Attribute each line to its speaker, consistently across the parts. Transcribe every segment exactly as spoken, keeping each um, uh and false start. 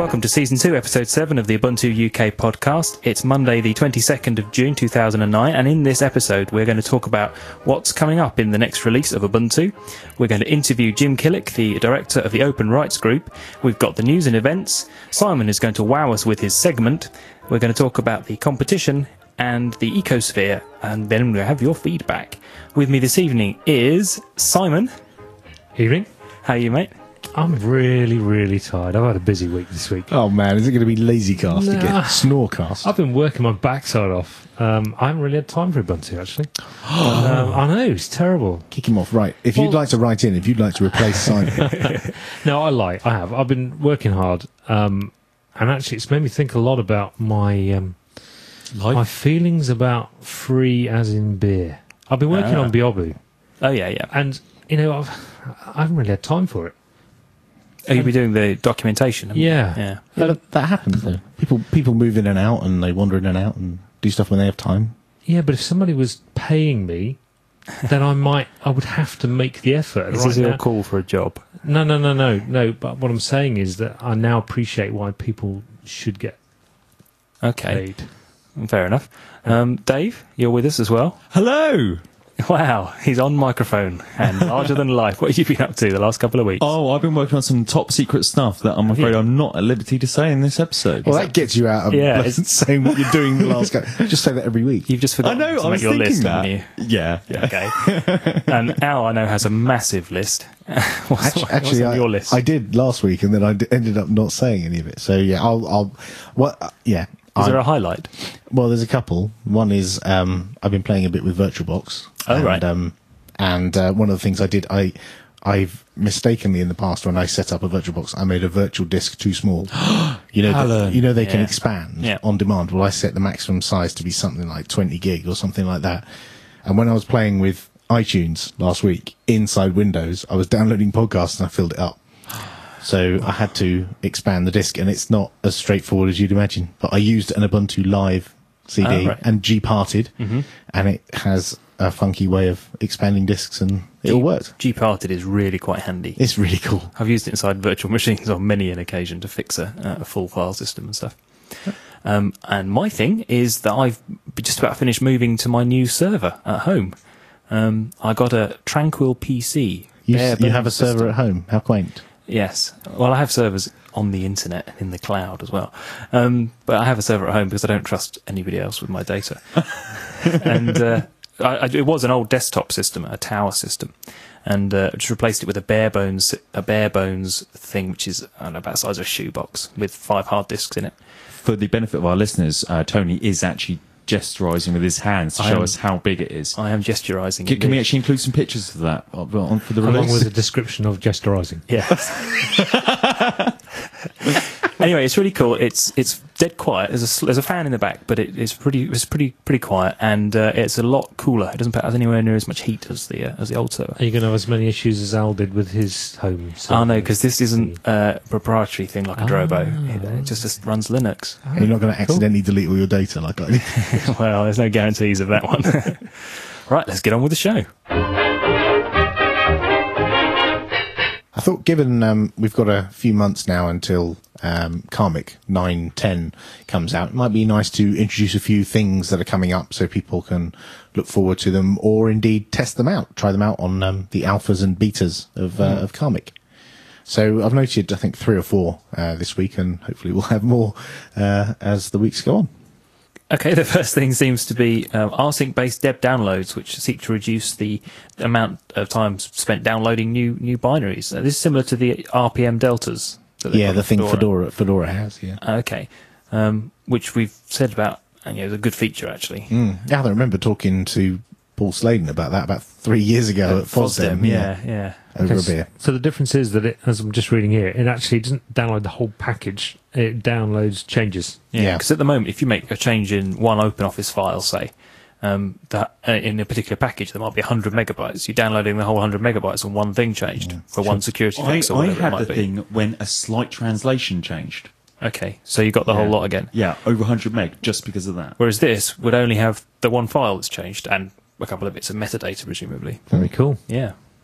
Speaker 1: welcome to Season two, Episode seven of the Ubuntu U K podcast. It's Monday the twenty-second of June two thousand nine, and in this episode we're going to talk about what's coming up in the next release of Ubuntu. We're going to interview Jim Killick, the director of the Open Rights Group. We've got the news and events. Simon is going to wow us with his segment. We're going to talk about the competition and the ecosphere, and then we'll have your feedback. With me this evening is Simon.
Speaker 2: Evening.
Speaker 1: How are you, mate?
Speaker 2: I'm really, really tired. I've had a busy week this week.
Speaker 3: Oh man, is it going to be lazy cast
Speaker 2: Nah.
Speaker 3: again? Snorecast?
Speaker 2: I've been working my backside off. Um, I haven't really had time for Ubuntu, actually. um, I know, it's terrible.
Speaker 3: Kick him off. Right. If
Speaker 2: Well-
Speaker 3: you'd like to write in, if you'd like to replace Simon.
Speaker 2: No, I lie. I have. I've been working hard. Um, and actually, it's made me think a lot about my um, my feelings about free as in beer. I've been working
Speaker 1: Ah.
Speaker 2: on Biobu.
Speaker 1: Oh, yeah, yeah.
Speaker 2: And, you know, I've, I haven't really had time for it.
Speaker 1: Oh, you'll be doing the documentation, haven't you?
Speaker 2: Yeah.
Speaker 1: Yeah.
Speaker 3: Yeah, that, that happens though. People people move in and out and they wander in and out and do stuff when they have time.
Speaker 2: Yeah, but if somebody was paying me, then I might, I would have to make the effort.
Speaker 1: Is
Speaker 2: right
Speaker 1: this your
Speaker 2: now.
Speaker 1: call for a job?
Speaker 2: No, no, no, no, no. But what I'm saying is that I now appreciate why people should get
Speaker 1: Okay,
Speaker 2: paid.
Speaker 1: fair enough. Um, Dave, you're with us as well.
Speaker 4: Hello!
Speaker 1: Wow, he's on microphone and larger than life. What have you been up to the last couple of weeks?
Speaker 4: Oh, I've been working on some top secret stuff that I'm afraid I'm not at liberty to say in this episode.
Speaker 3: Well, that gets you out of
Speaker 1: Yeah,
Speaker 3: yeah,
Speaker 1: it's-
Speaker 3: saying what you're doing the last go. Just say that every week.
Speaker 1: You've just
Speaker 4: I
Speaker 1: forgotten
Speaker 4: know,
Speaker 1: to
Speaker 4: I
Speaker 1: make
Speaker 4: was
Speaker 1: your
Speaker 4: thinking
Speaker 1: list,
Speaker 4: that.
Speaker 1: haven't you?
Speaker 4: Yeah, yeah.
Speaker 1: Okay. And Al, I know, has a massive list. what's,
Speaker 3: Actually,
Speaker 1: what's
Speaker 3: actually
Speaker 1: on
Speaker 3: I,
Speaker 1: your list?
Speaker 3: I did last week, and then I d- ended up not saying any of it. So yeah, I'll. I'll what? Uh, yeah.
Speaker 1: Is
Speaker 3: I-
Speaker 1: there a highlight?
Speaker 3: Well, there's a couple. One is um, I've been playing a bit with VirtualBox.
Speaker 1: Oh,
Speaker 3: and,
Speaker 1: right.
Speaker 3: Um, and uh, one of the things I did, I, I've mistakenly in the past when I set up a VirtualBox, I made a virtual disk too small. You know,
Speaker 4: Alan.
Speaker 3: the, you know they can
Speaker 1: Yeah.
Speaker 3: expand
Speaker 1: Yeah.
Speaker 3: on demand. Well, I set the maximum size to be something like twenty gig or something like that. And when I was playing with iTunes last week inside Windows, I was downloading podcasts and I filled it up. So I had to expand the disk, and it's not as straightforward as you'd imagine. But I used an Ubuntu Live C D
Speaker 1: Oh, right.
Speaker 3: and G-parted,
Speaker 1: Mhm.
Speaker 3: and it has a funky way of expanding disks, and it all works.
Speaker 1: G-parted is really quite handy.
Speaker 3: It's really cool.
Speaker 1: I've used it inside virtual machines on many an occasion to fix a, a full file system and stuff. Um, and my thing is that I've just about finished moving to my new server at home. Um, I got a Tranquil P C.
Speaker 3: You,
Speaker 1: bare
Speaker 3: s- you have a
Speaker 1: bones
Speaker 3: server
Speaker 1: system.
Speaker 3: at home. How quaint.
Speaker 1: Yes. Well, I have servers on the internet, in the cloud as well. Um, but I have a server at home because I don't trust anybody else with my data. and uh, I, I, it was an old desktop system, a tower system, and uh, just replaced it with a bare bones, a bare bones thing, which is I don't know, about the size of a shoebox with five hard disks in it.
Speaker 4: For the benefit of our listeners, uh, Tony is actually gesturising with his hands to
Speaker 1: I
Speaker 4: show
Speaker 1: am-
Speaker 4: us how big it is.
Speaker 1: I am gesturising.
Speaker 4: Can, can we
Speaker 1: indeed.
Speaker 4: actually include some pictures of that on on for the
Speaker 2: Along
Speaker 4: release?
Speaker 2: with a description of gesturising.
Speaker 1: Yes. Anyway, it's really cool. It's it's dead quiet. There's a sl- there's a fan in the back, but it, it's pretty it's pretty pretty quiet, and uh, it's a lot cooler. It doesn't put out anywhere near as much heat as the uh, as the old server.
Speaker 2: Are you going to have as many issues as Al did with his home?
Speaker 1: Oh no,
Speaker 2: server?
Speaker 1: because this isn't a proprietary thing like a Drobo.
Speaker 2: Ah.
Speaker 1: It, it just, just runs Linux.
Speaker 3: And you're not going to accidentally delete all your data like I did.
Speaker 1: Well, there's no guarantees of that one. Right, let's get on with the show.
Speaker 3: I thought, given um, we've got a few months now until um, Karmic nine ten comes out, it might be nice to introduce a few things that are coming up so people can look forward to them, or indeed test them out, try them out on um, the alphas and betas of, uh, of Karmic. So I've noted, I think, three or four uh, this week, and hopefully we'll have more uh, as the weeks go on.
Speaker 1: Okay, the first thing seems to be um, rsync-based deb downloads, which seek to reduce the amount of time spent downloading new new binaries. Uh, this is similar to the R P M deltas. that they've
Speaker 3: Yeah,
Speaker 1: got
Speaker 3: the
Speaker 1: in
Speaker 3: thing Fedora Fedora has, yeah.
Speaker 1: Okay, um, which we've said about, and you know, it's a good feature actually.
Speaker 3: Mm. Yeah, I remember talking to Paul Sladen about that about three years ago at FOSDEM.
Speaker 1: yeah, yeah.
Speaker 3: Over
Speaker 2: Okay,
Speaker 3: a beer.
Speaker 2: So the difference is that, it, as I'm just reading here, it actually doesn't download the whole package. It downloads changes.
Speaker 1: Yeah,
Speaker 3: Yeah.
Speaker 1: because at the moment, if you make a change in one OpenOffice file, say, um, that uh, in a particular package, there might be one hundred megabytes. You're downloading the whole one hundred megabytes and one thing changed for one security
Speaker 4: I,
Speaker 1: fix or
Speaker 4: I
Speaker 1: whatever it
Speaker 4: had
Speaker 1: might
Speaker 4: the
Speaker 1: be.
Speaker 4: thing when a slight translation changed.
Speaker 1: Okay, so you got the whole
Speaker 4: Yeah.
Speaker 1: lot again.
Speaker 4: Yeah, over one hundred meg just because of that.
Speaker 1: Whereas this would only have the one file that's changed and a couple of bits of metadata, presumably.
Speaker 2: Very cool.
Speaker 1: Yeah.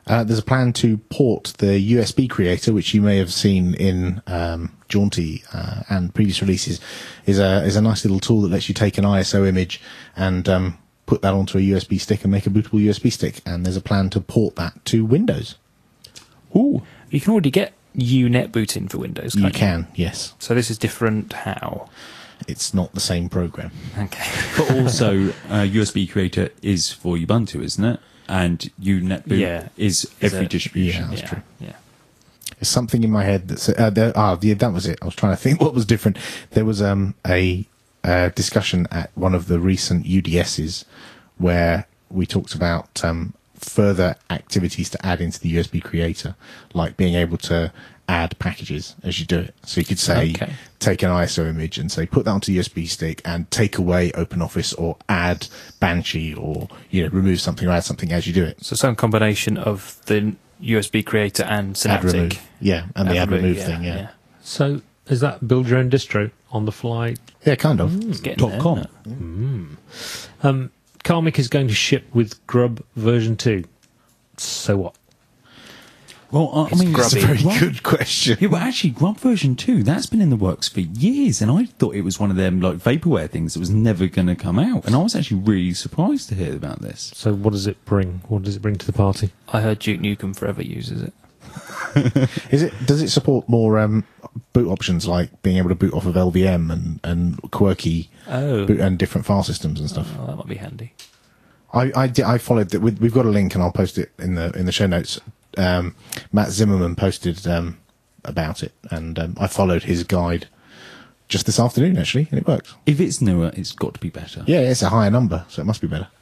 Speaker 3: Uh, there's a plan to port the U S B creator, which you may have seen in um, Jaunty uh, and previous releases, is a is a nice little tool that lets you take an I S O image and um, put that onto a U S B stick and make a bootable U S B stick. And there's a plan to port that to Windows.
Speaker 1: Ooh, you can already get U net booting for Windows, can't
Speaker 3: You
Speaker 1: you?
Speaker 3: can, yes.
Speaker 1: So this is different how?
Speaker 3: It's not the same program.
Speaker 1: Okay.
Speaker 4: But also, uh, U S B Creator is for Ubuntu, isn't it? And U net boot
Speaker 1: Yeah.
Speaker 4: is
Speaker 1: Is
Speaker 4: every
Speaker 1: it-
Speaker 4: distribution.
Speaker 3: Yeah. That's
Speaker 1: yeah,
Speaker 3: true.
Speaker 1: yeah.
Speaker 3: There's something in my head that said, uh, there, ah, yeah, that was it. I was trying to think what was different. There was um, a, uh discussion at one of the recent U D Ss where we talked about um, further activities to add into the U S B creator, like being able to add packages as you do it. So you could say,
Speaker 1: Okay.
Speaker 3: take an I S O image and say, put that onto the U S B stick and take away OpenOffice or add Banshee or, you know, remove something or add something as you do it.
Speaker 1: So some combination of the U S B creator and
Speaker 3: Add
Speaker 1: Synaptic.
Speaker 3: remove. Yeah, and the add remove thing, yeah.
Speaker 2: So is that build your own distro on the fly?
Speaker 3: Yeah, kind of.
Speaker 1: It's getting
Speaker 4: Dot
Speaker 1: there,
Speaker 4: com.
Speaker 1: isn't it?
Speaker 2: Um, Karmic is going to ship with Grub version two. So what?
Speaker 4: Well, I, I
Speaker 1: It's
Speaker 4: mean,
Speaker 1: grubby.
Speaker 3: That's a very
Speaker 4: Grub-
Speaker 3: good question.
Speaker 4: Yeah, but actually, Grub version two, that's been in the works for years, and I thought it was one of them like vaporware things that was never going to come out, and I was actually really surprised to hear about this.
Speaker 2: So what does it bring? What does it bring to the party?
Speaker 1: I heard Duke Nukem Forever uses it.
Speaker 3: Is it? Does it support more um, boot options like being able to boot off of L V M and, and quirky
Speaker 1: Oh.
Speaker 3: boot and different file systems and stuff?
Speaker 1: Oh, that might be handy.
Speaker 3: I I, di- I followed that. We've got a link and I'll post it in the in the show notes. Um, Matt Zimmerman posted um, about it, and um, I followed his guide just this afternoon actually, and it worked.
Speaker 4: If it's newer, it's got to be better.
Speaker 3: Yeah, it's a higher number, so it must be better.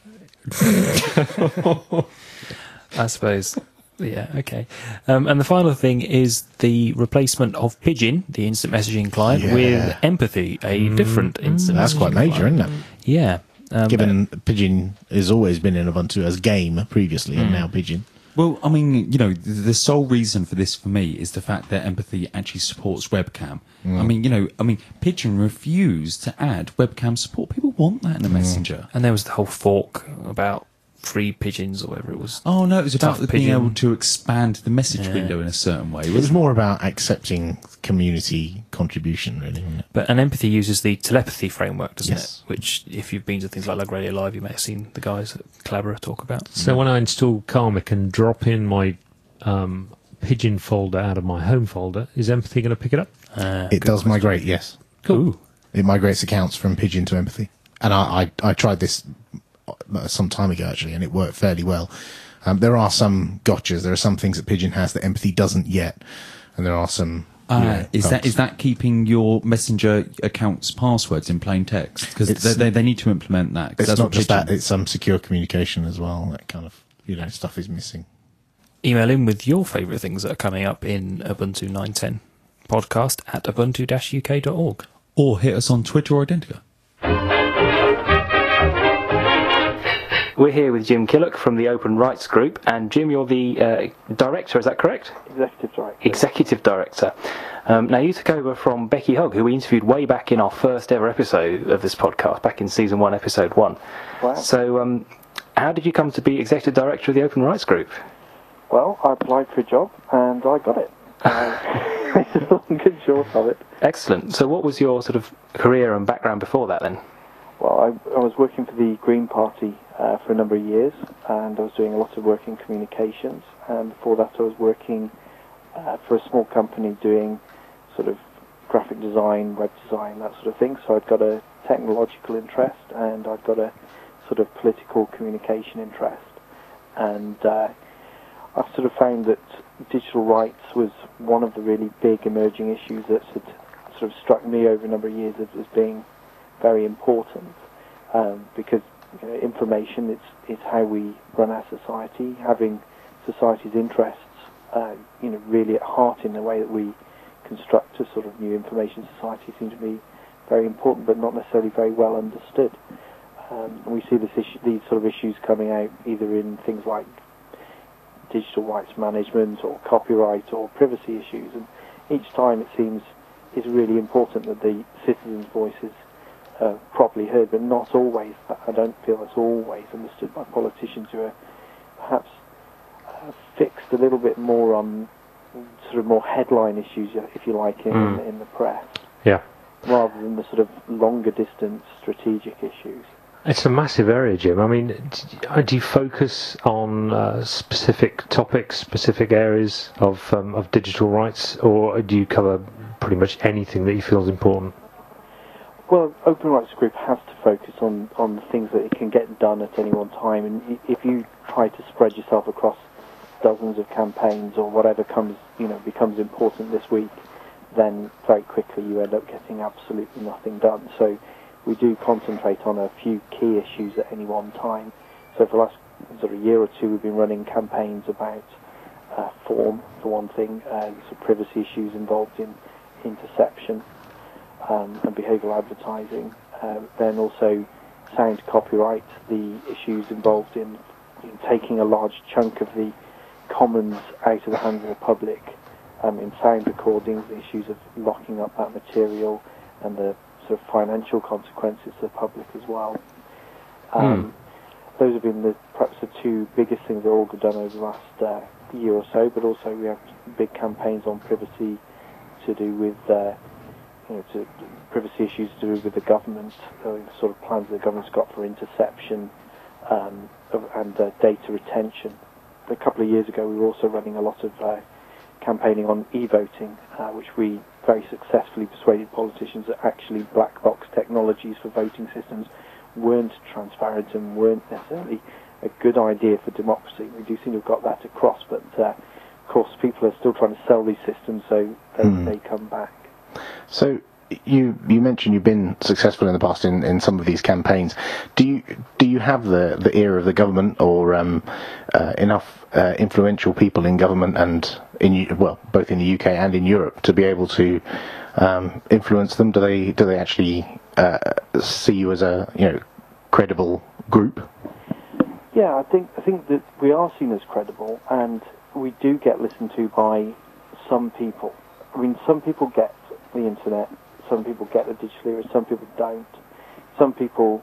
Speaker 1: I suppose. Yeah, okay. Um, and the final thing is the replacement of Pidgin, the instant messaging client,
Speaker 3: Yeah.
Speaker 1: with Empathy, a different instant
Speaker 3: That's
Speaker 1: messaging
Speaker 3: quite major,
Speaker 1: client.
Speaker 3: isn't it?
Speaker 1: Yeah. Um,
Speaker 3: Given Pidgin has always been in Ubuntu as game previously, and now Pidgin.
Speaker 4: Well, I mean, you know, the, the sole reason for this for me is the fact that Empathy actually supports webcam. I mean, you know, I mean, Pidgin refused to add webcam support. People want that in a messenger.
Speaker 1: and there was the whole fork about free pigeons or whatever it was.
Speaker 4: Oh no, it was about
Speaker 1: Tough
Speaker 4: being
Speaker 1: Pidgin.
Speaker 4: able to expand the message
Speaker 1: Yeah.
Speaker 4: window in a certain way.
Speaker 3: It was
Speaker 4: Wasn't
Speaker 3: more about accepting community contribution, really. Wasn't it?
Speaker 1: But an Empathy uses the telepathy framework, doesn't
Speaker 3: Yes.
Speaker 1: it? Which, if you've been to things like Lug Radio Live, you may have seen the guys at Collabora talk about.
Speaker 2: So when I install Karmic and drop in my um, Pigeon folder out of my home folder, is Empathy going to pick it up?
Speaker 1: Uh,
Speaker 3: It does migrate, yes.
Speaker 1: Cool.
Speaker 3: It migrates accounts from Pidgin to Empathy. And I, I, I tried this uh, some time ago, actually, and it worked fairly well. Um, there are some gotchas. There are some things that Pidgin has that Empathy doesn't yet. And there are some... you
Speaker 4: Uh,
Speaker 3: know,
Speaker 4: is that
Speaker 3: bugs.
Speaker 4: is that keeping your messenger accounts passwords in plain text? Because
Speaker 3: It's-
Speaker 4: they, they, they need to implement that. 'cause
Speaker 3: It's
Speaker 4: that's
Speaker 3: not
Speaker 4: what
Speaker 3: just
Speaker 4: Pidgin-
Speaker 3: that, it's some secure communication as well. That kind of, you know, stuff is missing.
Speaker 1: Email in with your favourite things that are coming up in Ubuntu nine ten podcast at ubuntu dash u k dot org.
Speaker 4: Or hit us on Twitter or Identica.
Speaker 1: We're here with Jim Killock from the Open Rights Group, and Jim, you're the uh, director, is that correct?
Speaker 5: Executive Director.
Speaker 1: Executive Director. Um, now, you took over from Becky Hogg, who we interviewed way back in our first ever episode of this podcast, back in season one, episode one.
Speaker 5: Wow.
Speaker 1: So, um, how did you come to be Executive Director of the Open Rights Group?
Speaker 5: Well, I applied for a job and I got it. Uh, it's a long and short of it.
Speaker 1: Excellent. So, what was your sort of career and background before that then?
Speaker 5: Well, I, I was working for the Green Party uh, for a number of years, and I was doing a lot of work in communications. And before that, I was working uh, for a small company doing sort of graphic design, web design, that sort of thing. So I'd got a technological interest, and I'd got a sort of political communication interest. And uh, I've sort of found that digital rights was one of the really big emerging issues that had sort of struck me over a number of years as, as being very important, um, because you know, information is, is how we run our society. Having society's interests uh, you know, really at heart in the way that we construct a sort of new information society seems to be very important, but not necessarily very well understood. Um, and we see this issue, these sort of issues coming out either in things like digital rights management or copyright or privacy issues, and each time it seems it's really important that the citizens' voices are properly heard, but not always. I don't feel it's always understood by politicians who are perhaps uh, fixed a little bit more on sort of more headline issues, if you like, in,
Speaker 2: Mm.
Speaker 5: in, in the press,
Speaker 2: Yeah.
Speaker 5: rather than the sort of longer distance strategic issues.
Speaker 2: It's a massive area, Jim. I mean, d- do you focus on uh, specific topics, specific areas of um, of digital rights, or do you cover pretty much anything that you feel is important?
Speaker 5: Well, Open Rights Group has to focus on, on the things that it can get done at any one time, and i- if you try to spread yourself across dozens of campaigns or whatever comes, you know, becomes important this week, then very quickly you end up getting absolutely nothing done. So we do concentrate on a few key issues at any one time. So for the last sort of year or two, we've been running campaigns about uh, form, for one thing, uh, some privacy issues involved in interception um, and behavioural advertising. Uh, then also sound copyright, the issues involved in, in taking a large chunk of the commons out of the hands of the public um, in sound recordings, the issues of locking up that material and the sort of financial consequences to the public as well. Um, mm. Those have been the, perhaps the two biggest things that Org have done over the last uh, year or so, but also we have big campaigns on privacy to do with uh, you know, to, privacy issues to do with the government, uh, the sort of plans the government's got for interception um, and uh, data retention. A couple of years ago we were also running a lot of uh, campaigning on e-voting, uh, which we very successfully persuaded politicians that actually black box technologies for voting systems weren't transparent and weren't necessarily a good idea for democracy. We do seem to have got that across, but uh, of course people are still trying to sell these systems, so they, mm. they come back.
Speaker 3: So you you mentioned you've been successful in the past in, in some of these campaigns. Do you do you have the, the ear of the government or um, uh, enough uh, influential people in government and in well both in the U K and in Europe to be able to um, influence them? Do they do they actually uh, see you as a you know credible group?
Speaker 5: Yeah, I think I think that we are seen as credible, and we do get listened to by some people. I mean, some people get the internet, some people get the digital era, some people don't. Some people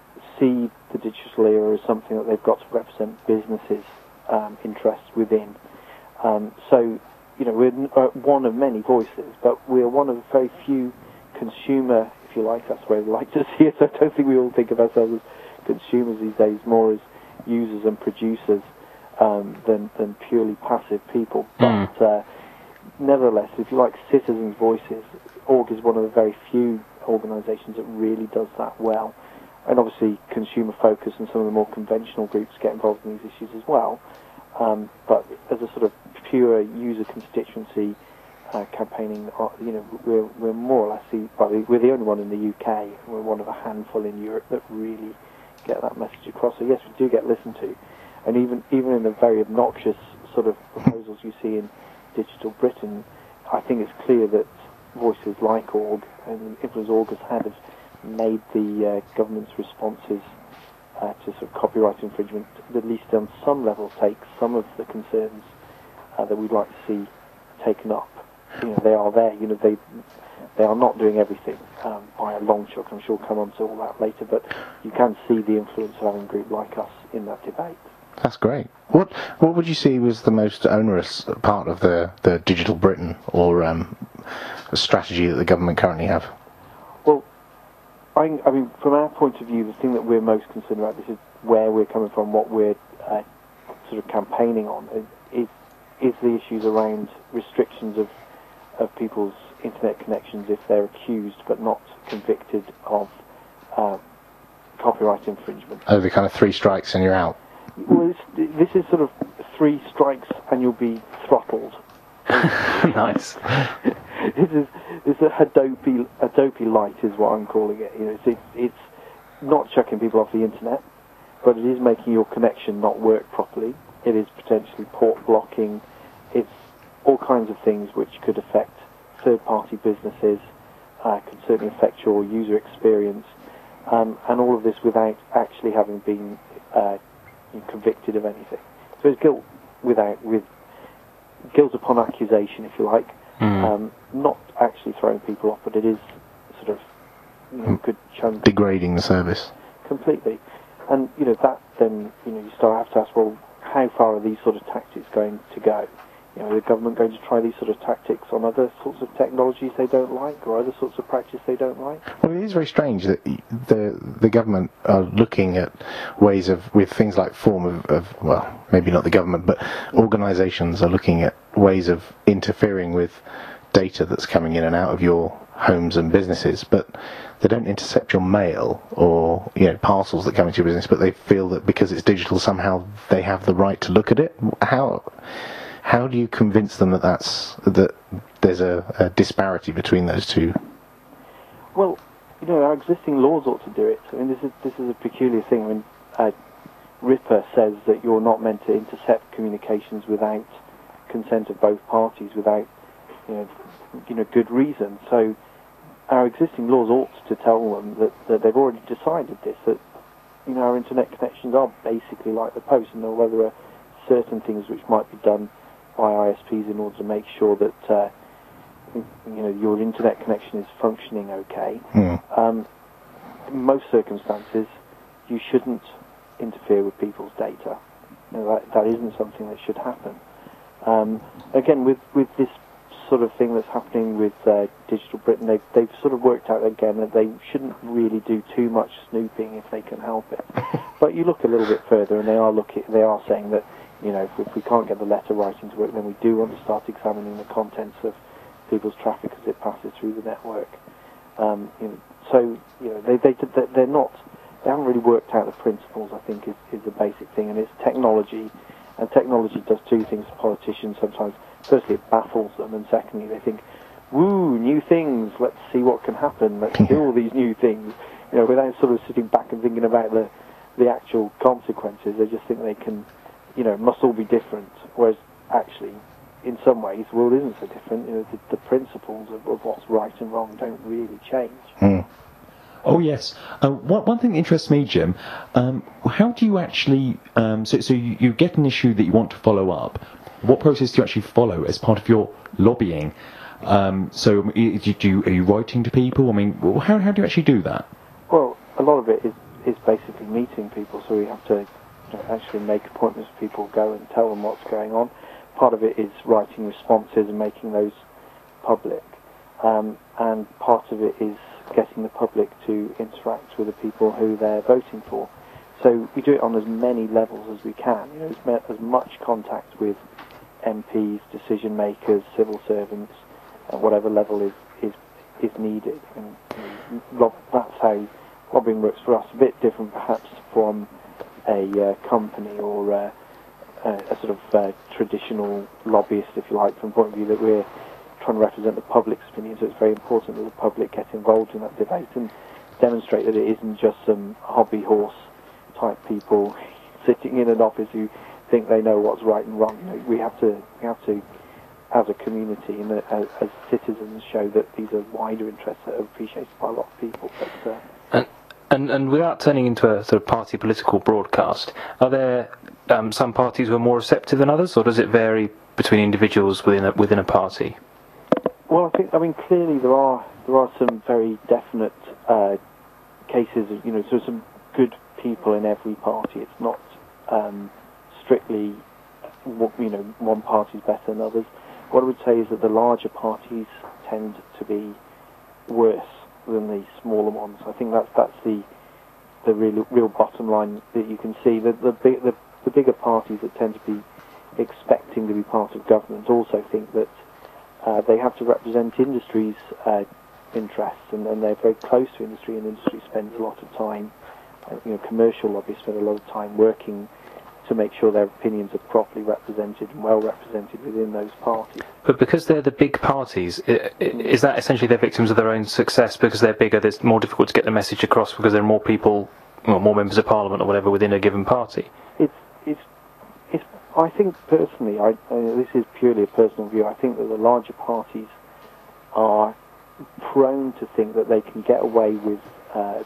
Speaker 5: see the digital era as something that they've got to represent businesses' um, interests within. Um, so, you know, we're uh, one of many voices, but we're one of very few consumer, if you like, that's the way we like to see it. So I don't think we all think of ourselves as consumers these days, more as users and producers um, than, than purely passive people.
Speaker 2: Mm.
Speaker 5: But uh, nevertheless, if you like citizens' voices, Org is one of the very few organisations that really does that well. And obviously Consumer Focus and some of the more conventional groups get involved in these issues as well. Um, but as a sort of pure user constituency uh, campaigning, uh, you know, we're, we're more or less, the, well, we're the only one in the U K. We're one of a handful in Europe that really get that message across. So yes, we do get listened to. And even, even in the very obnoxious sort of proposals you see in Digital Britain, I think it's clear that voices like Org and the influence Org has had have made the uh, government's responses uh, to sort of copyright infringement, at least on some level, take some of the concerns uh, that we'd like to see taken up. You know, they are there. You know, they they are not doing everything um, by a long shot. I'm sure we'll come on to all that later, but you can see the influence of having a group like us in that debate.
Speaker 3: That's great. What what would you see was the most onerous part of the, the Digital Britain or um, strategy that the government currently have?
Speaker 5: Well, I, I mean, from our point of view, the thing that we're most concerned about, this is where we're coming from, what we're uh, sort of campaigning on, is, is the issues around restrictions of, of people's internet connections if they're accused but not convicted of uh, copyright infringement.
Speaker 3: Oh, the kind of three strikes and you're out.
Speaker 5: Well, this, this is sort of three strikes and you'll be throttled.
Speaker 1: Nice.
Speaker 5: This is this is a Hadopi Hadopi light is what I'm calling it. You know, it's, it's not chucking people off the internet, but it is making your connection not work properly. It is potentially port blocking. It's all kinds of things which could affect third-party businesses, uh, could certainly affect your user experience, um, and all of this without actually having been uh, convicted of anything. So it's guilt without with guilt upon accusation, if you like. Mm. Um, not actually throwing people off, but it is sort of you know, good chunk
Speaker 3: degrading the service
Speaker 5: completely. And you know that then you know you start have to ask, well, how far are these sort of tactics going to go? You know, is the government going to try these sort of tactics on other sorts of technologies they don't like, or other sorts of practice they don't like?
Speaker 3: Well, it is very strange that the the government are looking at ways of, with things like form of, of well, maybe not the government, but organisations are looking at ways of interfering with data that's coming in and out of your homes and businesses, but they don't intercept your mail or, you know, parcels that come into your business, but they feel that because it's digital somehow they have the right to look at it. How how do you convince them that that's that there's a, a disparity between those two?
Speaker 5: Well, you know, our existing laws ought to do it. I mean, this is this is a peculiar thing. I mean, uh, RIPA says that you're not meant to intercept communications without consent of both parties, without you know, you know, good reason. So our existing laws ought to tell them that, that they've already decided this, that you know our internet connections are basically like the post, and although there are certain things which might be done by I S Ps in order to make sure that uh, you know your internet connection is functioning okay,
Speaker 3: Mm.
Speaker 5: um, in most circumstances you shouldn't interfere with people's data. You know, that, that isn't something that should happen. Um, again, with with this sort of thing that's happening with uh, Digital Britain, they've, they've sort of worked out again that they shouldn't really do too much snooping if they can help it. But you look a little bit further, and they are looking, they are saying that you know if, if we can't get the letter writing to work, then we do want to start examining the contents of people's traffic as it passes through the network. Um, you know, so you know they they they're not they haven't really worked out the principles. I think is is the basic thing, and it's technology. And technology does two things to politicians sometimes. Firstly, it baffles them, and secondly, they think, woo, new things, let's see what can happen, let's do all these new things. You know, without sort of sitting back and thinking about the, the actual consequences, they just think they can, you know, must all be different. Whereas, actually, in some ways, the world isn't so different. You know, the, the principles of, of what's right and wrong don't really change.
Speaker 3: Mm.
Speaker 4: Oh yes. Uh, one, one thing that interests me, Jim, um, how do you actually? Um, so, so you, you get an issue that you want to follow up. What process do you actually follow as part of your lobbying? Um, so, do you, are you writing to people? I mean, how how do you actually do that?
Speaker 5: Well, a lot of it is is basically meeting people. So we have to you know, actually make appointments with people, go and tell them what's going on. Part of it is writing responses and making those public, um, and part of it is getting the public to interact with the people who they're voting for. So we do it on as many levels as we can. You know, as, me- as much contact with M Ps, decision makers, civil servants, at whatever level is is, is needed. And you know, lo- that's how lobbying works for us. A bit different, perhaps, from a uh, company or uh, a, a sort of uh, traditional lobbyist, if you like, from the point of view that we're trying to represent the public's opinion, so it's very important that the public get involved in that debate and demonstrate that it isn't just some hobby horse type people sitting in an office who think they know what's right and wrong. You know, we have to, we have to, as a community and as, as citizens, show that these are wider interests that are appreciated by a lot of people. But, uh,
Speaker 1: And, and and without turning into a sort of party political broadcast, are there um, some parties who are more receptive than others, or does it vary between individuals within a, within a party?
Speaker 5: Well, I think I mean clearly there are there are some very definite uh, cases of you know so some good people in every party. It's not um, strictly you know one party's better than others. What I would say is that the larger parties tend to be worse than the smaller ones. I think that's that's the the real real bottom line that you can see. The the big, the, the bigger parties that tend to be expecting to be part of government also think that. Uh, they have to represent industry's uh, interests, and, and they're very close to industry, and industry spends a lot of time, uh, you know, commercial lobbyists spend a lot of time working to make sure their opinions are properly represented and well represented within those parties.
Speaker 1: But because they're the big parties, i- i- is that essentially they're victims of their own success because they're bigger, it's more difficult to get the message across because there are more people, well, more members of parliament or whatever within a given party?
Speaker 5: It's, it's, it's I think personally, I, uh, this is purely a personal view, I think that the larger parties are prone to think that they can get away with uh,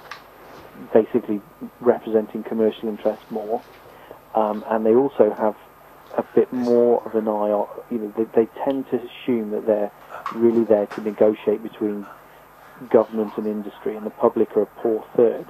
Speaker 5: basically representing commercial interests more, um, and they also have a bit more of an eye on, you know, they, they tend to assume that they're really there to negotiate between government and industry, and the public are a poor third.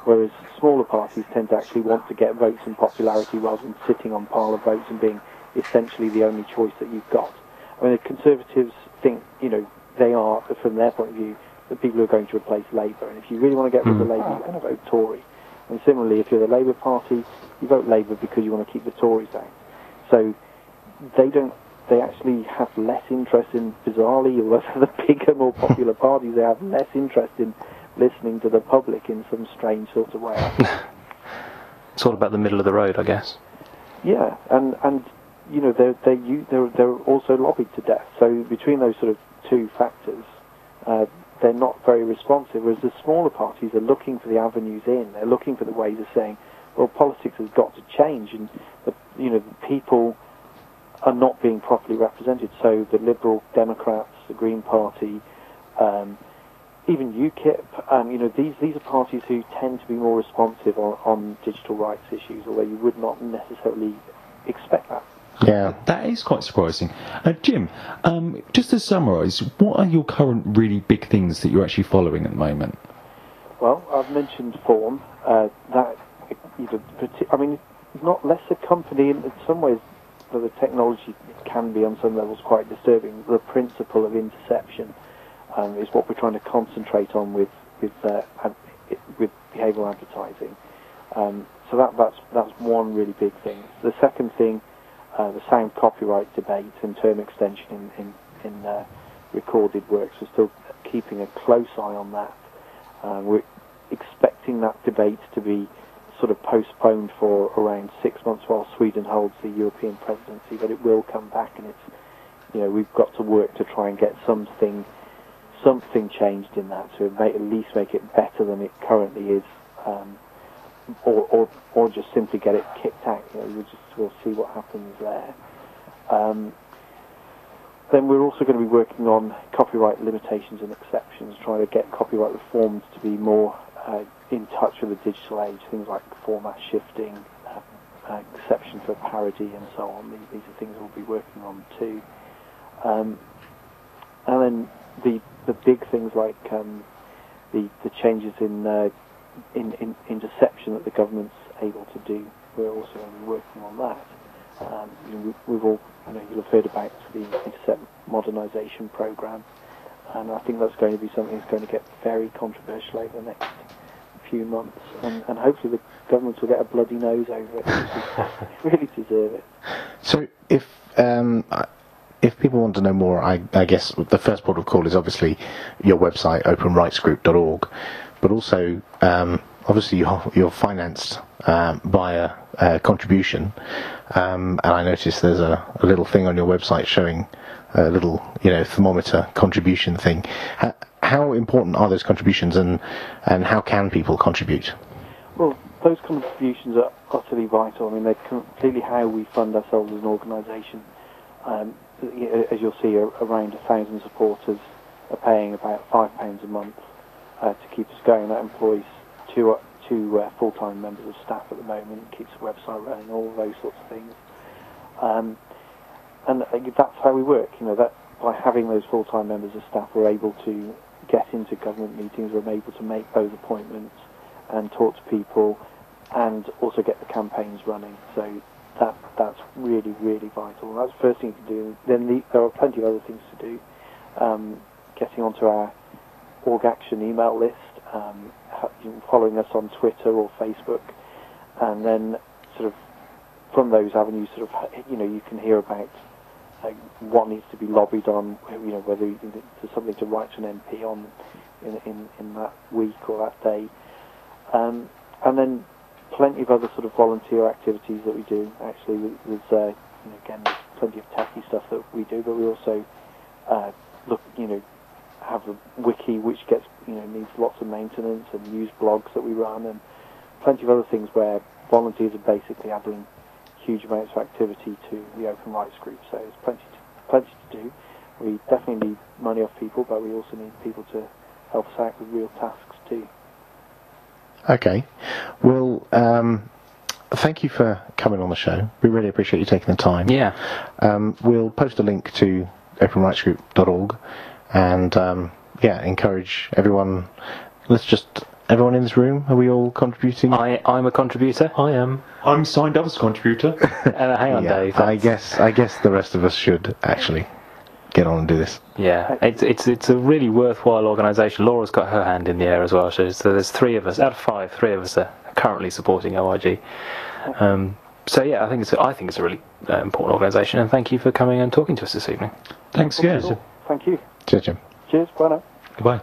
Speaker 5: whereas smaller parties tend to actually want to get votes and popularity rather than sitting on pile of votes and being essentially the only choice that you've got. I mean, the Conservatives think, you know, they are, from their point of view, the people who are going to replace Labour. And if you really want to get rid of Labour, you're going to vote Tory. And similarly, if you're the Labour Party, you vote Labour because you want to keep the Tories out. So they don't, they actually have less interest in, bizarrely, although the bigger, more popular parties, they have less interest in listening to the public in some strange sort of way.
Speaker 1: It's all about the middle of the road, I guess.
Speaker 5: Yeah, and, and you know, they're, they're, they're, they're also lobbied to death. So between those sort of two factors, uh, they're not very responsive, whereas the smaller parties are looking for the avenues in. They're looking for the ways of saying, well, politics has got to change, and the, you know, the people are not being properly represented. So the Liberal Democrats, the Green Party, um, even UKIP, um, you know, these these are parties who tend to be more responsive on, on digital rights issues, although you would not necessarily expect that.
Speaker 3: Yeah,
Speaker 4: that is quite surprising. Uh, Jim, um, just to summarise, what are your current really big things that you're actually following at the moment?
Speaker 5: Well, I've mentioned Form. Uh, that, you know, I mean, it's not less a company. In some ways, the technology can be, on some levels, quite disturbing. The principle of interception um, is what we're trying to concentrate on with with uh, ad, with behavioural advertising. Um, so that that's that's one really big thing. The second thing. Uh, the sound copyright debate and term extension in, in, in uh, recorded works. We're still keeping a close eye on that. Uh, we're expecting that debate to be sort of postponed for around six months while Sweden holds the European presidency, but it will come back, and it's, you know, we've got to work to try and get something something changed in that to make, at least make it better than it currently is. Um, Or, or or just simply get it kicked out. You know, we'll just we'll see what happens there. Um, then we're also going to be working on copyright limitations and exceptions, trying to get copyright reforms to be more uh, in touch with the digital age. Things like format shifting, uh, uh, exception for parody, and so on. These, these are things we'll be working on too. Um, and then the the big things like um, the the changes in uh, In, in interception that the government's able to do. We're also going to be working on that. Um, you know, we, we've all, you know, you'll have heard about the Intercept modernisation programme, and I think that's going to be something that's going to get very controversial over the next few months, and, and hopefully the government will get a bloody nose over it. They really deserve it.
Speaker 3: So if um, if people want to know more, I, I guess the first port of call is obviously your website, open rights group dot org. But also, um, obviously, you're, you're financed um, via uh, contribution, um, and I noticed there's a, a little thing on your website showing a little, you know, thermometer contribution thing. How, how important are those contributions, and and how can people contribute?
Speaker 5: Well, those contributions are utterly vital. I mean, they're completely how we fund ourselves as an organisation. Um, as you'll see, around a thousand supporters are paying about five pounds a month. Uh, to keep us going. That employs two, uh, two uh, full-time members of staff at the moment, keeps the website running, all of those sorts of things. Um, and uh, that's how we work. You know, that by having those full-time members of staff, we're able to get into government meetings, we're able to make those appointments and talk to people, and also get the campaigns running. So that that's really, really vital. And that's the first thing to do. Then the, there are plenty of other things to do. Um, getting onto our Org Action email list, um, following us on Twitter or Facebook, and then sort of from those avenues, sort of, you know, you can hear about uh, what needs to be lobbied on, you know, whether there's something to write to an M P on in in, in that week or that day, um, and then plenty of other sort of volunteer activities that we do. Actually, there's uh, you know, again, there's plenty of techie stuff that we do, but we also uh, look, you know. have a wiki which gets, you know, needs lots of maintenance, and news blogs that we run, and plenty of other things where volunteers are basically adding huge amounts of activity to the Open Rights Group. So there's plenty to, plenty to do. We definitely need money off people, but we also need people to help us out with real tasks too.
Speaker 3: Okay. Well, um, thank you for coming on the show. We really appreciate you taking the time.
Speaker 1: Yeah.
Speaker 3: Um, we'll post a link to open rights group dot org. And um, yeah, encourage everyone. Let's just
Speaker 2: everyone in this room, are we all contributing?
Speaker 1: I, I'm a contributor.
Speaker 2: I am.
Speaker 4: I'm signed up as a contributor.
Speaker 1: Uh, hang on,
Speaker 2: Yeah,
Speaker 1: Dave.
Speaker 2: I guess. I guess the rest of us should actually get on and do this.
Speaker 1: Yeah, it's it's it's a really worthwhile organisation. Laura's got her hand in the air as well. So there's three of us out of five. Three of us are currently supporting O I G. Um, so yeah, I think it's a, I think it's a really uh, important organisation. And thank you for coming and talking to us this evening.
Speaker 4: Thanks, yeah.
Speaker 5: Cool. Thank you.
Speaker 2: Cheers, Jim.
Speaker 5: Cheers. Bye now.
Speaker 4: Goodbye.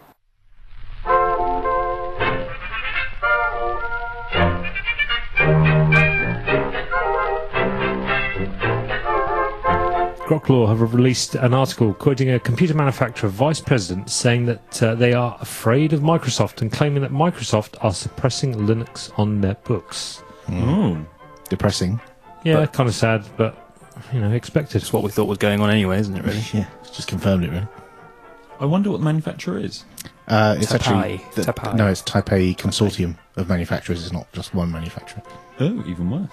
Speaker 6: Grok have released an article quoting a computer manufacturer vice president saying that uh, they are afraid of Microsoft and claiming that Microsoft are suppressing Linux on their books.
Speaker 3: Mm. Depressing.
Speaker 6: Yeah,
Speaker 3: But-
Speaker 6: kind of sad, but, you know, expected.
Speaker 1: It's what we thought was going on anyway, isn't it? Really.
Speaker 3: Yeah, it's just confirmed it, really.
Speaker 7: I wonder what the manufacturer is.
Speaker 3: Uh, it's
Speaker 1: Taipei.
Speaker 3: actually the,
Speaker 1: Taipei.
Speaker 3: no, it's Taipei Consortium of manufacturers. It's not just one manufacturer.
Speaker 7: Oh, even worse.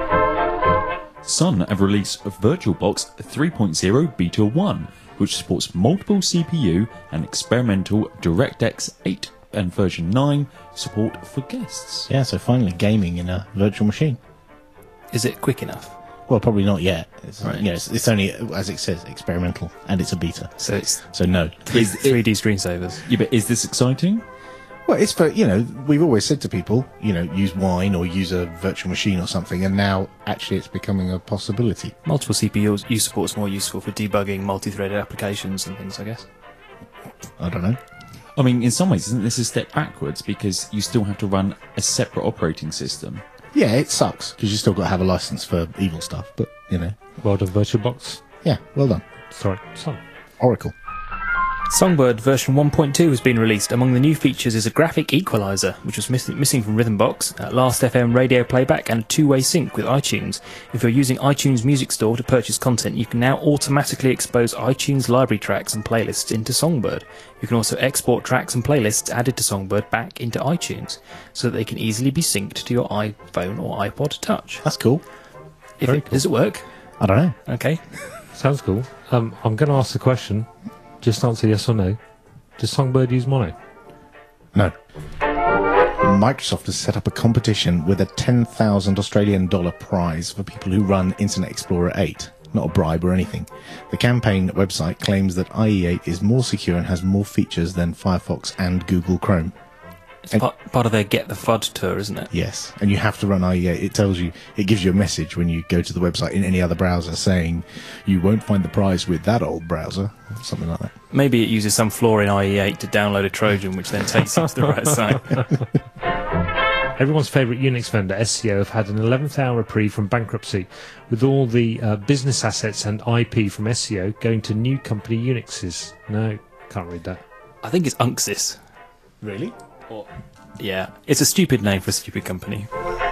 Speaker 7: Sun have released VirtualBox three point oh Beta one, which supports multiple C P U and experimental DirectX eight and version nine support for guests.
Speaker 3: Yeah, so finally gaming in a virtual machine.
Speaker 1: Is it quick enough?
Speaker 3: Well, probably not yet. It's,
Speaker 1: Right.
Speaker 3: you know, it's, it's only, as it says, experimental, and it's a beta.
Speaker 1: So it's
Speaker 3: So no.
Speaker 7: Is
Speaker 1: three D screensavers.
Speaker 7: Yeah, but is this exciting?
Speaker 3: Well, it's for, you know, we've always said to people, you know, use Wine or use a virtual machine or something, and now actually it's becoming a possibility.
Speaker 1: Multiple C P U support is more useful for debugging multi-threaded applications and things, I guess.
Speaker 3: I don't know.
Speaker 7: I mean, in some ways, isn't this a step backwards because you still have to run a separate operating system?
Speaker 3: Yeah, it sucks, because you still got to have a license for evil stuff, but, you know,
Speaker 6: Well done, VirtualBox.
Speaker 3: yeah, well done.
Speaker 6: Sorry, son.
Speaker 3: Oracle.
Speaker 1: Songbird version one point two has been released. Among the new features is a graphic equalizer, which was miss- missing from Rhythmbox, uh, Last F M radio playback, and a two-way sync with iTunes. If you're using iTunes Music Store to purchase content, you can now automatically expose iTunes library tracks and playlists into Songbird. You can also export tracks and playlists added to Songbird back into iTunes, so that they can easily be synced to your iPhone or iPod Touch.
Speaker 3: That's cool.
Speaker 1: If
Speaker 6: Very
Speaker 1: it,
Speaker 6: cool.
Speaker 1: Does it work?
Speaker 3: I don't know.
Speaker 1: Okay.
Speaker 6: Sounds cool. Um, I'm going to ask the question. Just answer yes or no. Does Songbird use mono?
Speaker 3: No. Microsoft has set up a competition with a ten thousand Australian dollar prize for people who run Internet Explorer eight. Not a bribe or anything. The campaign website claims that I E eight is more secure and has more features than Firefox and Google Chrome.
Speaker 1: It's
Speaker 3: And-
Speaker 1: part, part of their Get the F U D tour, isn't it?
Speaker 3: Yes, and you have to run I E eight. It tells you, it gives you a message when you go to the website in any other browser saying you won't find the prize with that old browser, something like that.
Speaker 1: Maybe it uses some flaw in I E eight to download a Trojan, which then takes you to the right site.
Speaker 6: Everyone's favourite Unix vendor, S C O, have had an eleventh hour reprieve from bankruptcy, with all the uh, business assets and I P from S C O going to new company Unixes. No, can't read that.
Speaker 1: I think it's Unxis.
Speaker 3: Really?
Speaker 1: Yeah, it's a stupid name for a stupid company.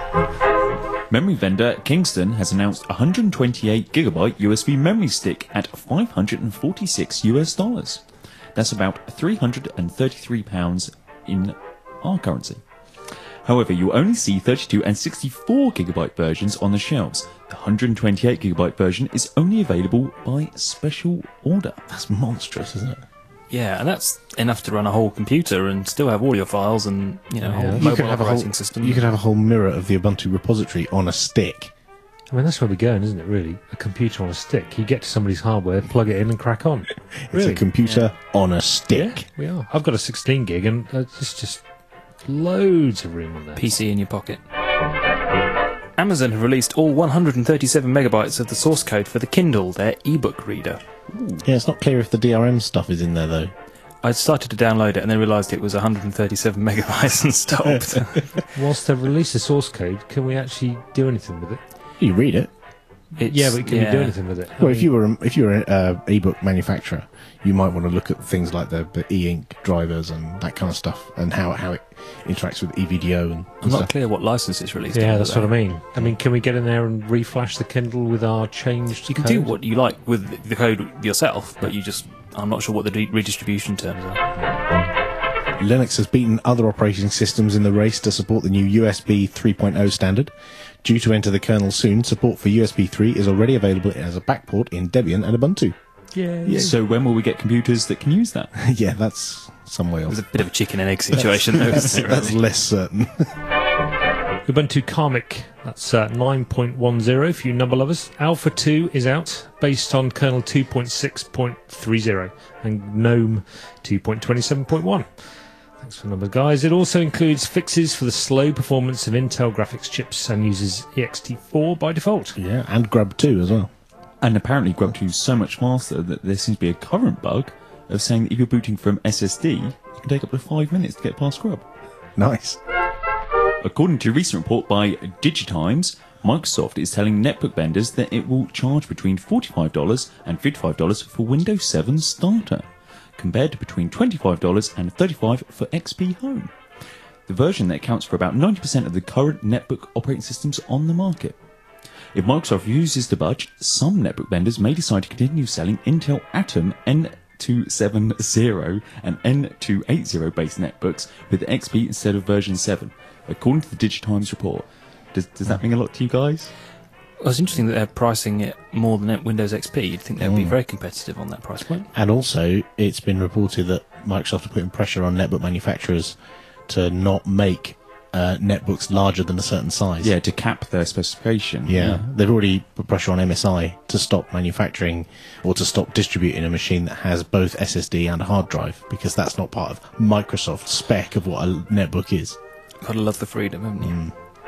Speaker 7: Memory vendor Kingston has announced one hundred twenty-eight gigabyte U S B memory stick at five hundred forty-six US dollars. That's about three hundred thirty-three pounds in our currency. However, you'll only see thirty-two and sixty-four gigabyte versions on the shelves. The one hundred twenty-eight gigabyte version is only available by special order.
Speaker 3: That's monstrous, isn't it?
Speaker 1: Yeah, and that's enough to run a whole computer and still have all your files and, you know, a whole
Speaker 6: Yeah.
Speaker 3: You
Speaker 1: mobile
Speaker 3: could have a
Speaker 1: operating
Speaker 3: whole
Speaker 1: system.
Speaker 3: You could have a whole mirror of the Ubuntu repository on a stick.
Speaker 6: I mean, that's where we're going, isn't it, really? A computer on a stick. You get to somebody's hardware, plug it in and crack on.
Speaker 3: It's
Speaker 6: Really?
Speaker 3: a computer on a stick.
Speaker 6: Yeah, we are. I've got a sixteen gig and uh, it's just loads of room on there.
Speaker 1: P C in your pocket. Amazon have released all one hundred thirty-seven megabytes of the source code for the Kindle, their ebook reader.
Speaker 3: Yeah, it's not clear if the D R M stuff is in there, though.
Speaker 1: I started to download it and then realised it was one hundred thirty-seven megabytes and stopped.
Speaker 6: Whilst they've released the source code, can we actually do anything with it?
Speaker 3: You read it.
Speaker 1: It's-
Speaker 6: yeah, but can
Speaker 1: yeah.
Speaker 6: we do anything with it? I
Speaker 3: Well, if
Speaker 6: mean,
Speaker 3: you were a, if you were an uh, ebook manufacturer, you might want to look at things like the, the e-ink drivers and that kind of stuff, and how how it interacts with E V D O and,
Speaker 1: I'm
Speaker 3: and
Speaker 1: not
Speaker 3: stuff.
Speaker 1: clear what license it's released
Speaker 6: Yeah,
Speaker 1: under,
Speaker 6: that's
Speaker 1: though.
Speaker 6: what I mean. I mean, can we get in there and reflash the Kindle with our changed
Speaker 1: You can
Speaker 6: code?
Speaker 1: do what you like with the code yourself, but you just... I'm not sure what the de- redistribution terms are.
Speaker 3: Linux has beaten other operating systems in the race to support the new U S B three point oh standard. Due to enter the kernel soon, support for U S B three is already available as a backport in Debian and Ubuntu.
Speaker 6: Yeah.
Speaker 7: So when will we get computers that can use that?
Speaker 3: Yeah, that's some way
Speaker 1: It was
Speaker 3: off.
Speaker 1: a bit of a chicken and egg situation, though.
Speaker 3: That's,
Speaker 1: wasn't it,
Speaker 3: that's
Speaker 1: really?
Speaker 3: less certain.
Speaker 6: Ubuntu Karmic, that's uh, nine point ten for you number lovers. Alpha two is out, based on kernel two point six point thirty, and GNOME two point twenty-seven point one. Thanks for the number, guys. It also includes fixes for the slow performance of Intel graphics chips and uses E X T four by default.
Speaker 3: Yeah, and Grub two as well.
Speaker 7: And apparently Grub two is so much faster that there seems to be a current bug of saying that if you're booting from S S D, you can take up to five minutes to get past Grub.
Speaker 3: Nice.
Speaker 7: According to a recent report by Digitimes, Microsoft is telling netbook vendors that it will charge between forty-five dollars and fifty-five dollars for Windows seven Starter, compared to between twenty-five dollars and thirty-five dollars for X P Home, the version that accounts for about ninety percent of the current netbook operating systems on the market. If Microsoft uses to budge, some netbook vendors may decide to continue selling Intel Atom N two seventy and N two eighty based netbooks with X P instead of version seven, according to the Digitimes report. Does, does that mean a lot to you guys?
Speaker 1: Well, it's interesting that they're pricing it more than Windows X P. You'd think they'd be
Speaker 3: Mm.
Speaker 1: very competitive on that price point.
Speaker 3: And also, it's been reported that Microsoft are putting pressure on netbook manufacturers to not make uh, netbooks larger than a certain size.
Speaker 7: Yeah, to cap their specification.
Speaker 3: Yeah, they've already put pressure on M S I to stop manufacturing or to stop distributing a machine that has both S S D and a hard drive, because that's not part of Microsoft's spec of what a netbook is.
Speaker 1: Gotta love the freedom, haven't you?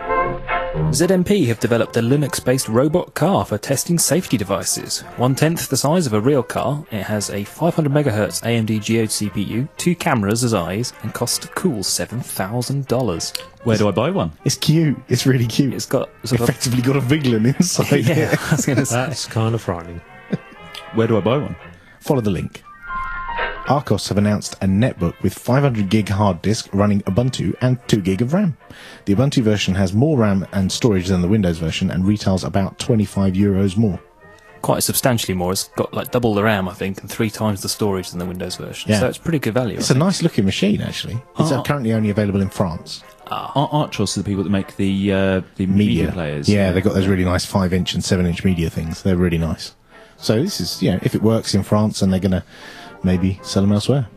Speaker 1: Z M P have developed a Linux-based robot car for testing safety devices. One-tenth the size of a real car, it has a five hundred megahertz A M D Geode C P U, two cameras as eyes, and costs a cool seven thousand dollars.
Speaker 7: Where do I buy one?
Speaker 3: It's cute. It's really cute.
Speaker 1: It's got sort of...
Speaker 3: effectively got a Viglin inside
Speaker 1: Yeah,
Speaker 3: it.
Speaker 1: I was going to say.
Speaker 6: That's kind of frightening.
Speaker 7: Where do I buy one?
Speaker 3: Follow the link. Arcos have announced a netbook with five hundred gig hard disk running Ubuntu and two gig of RAM. The Ubuntu version has more RAM and storage than the Windows version and retails about twenty-five euros more.
Speaker 1: Quite substantially more. It's got like double the RAM, I think, and three times the storage than the Windows version.
Speaker 3: Yeah.
Speaker 1: So it's pretty good value.
Speaker 3: It's
Speaker 1: I
Speaker 3: a nice looking machine, actually. It's
Speaker 7: Oh.
Speaker 3: uh, currently only available in France.
Speaker 7: Are Archos are the people that make the uh, the media, players?
Speaker 3: Yeah, they've got those really nice five inch and seven inch media things. They're really nice. So this is, you know, if it works in France, and they're going to maybe sell them elsewhere.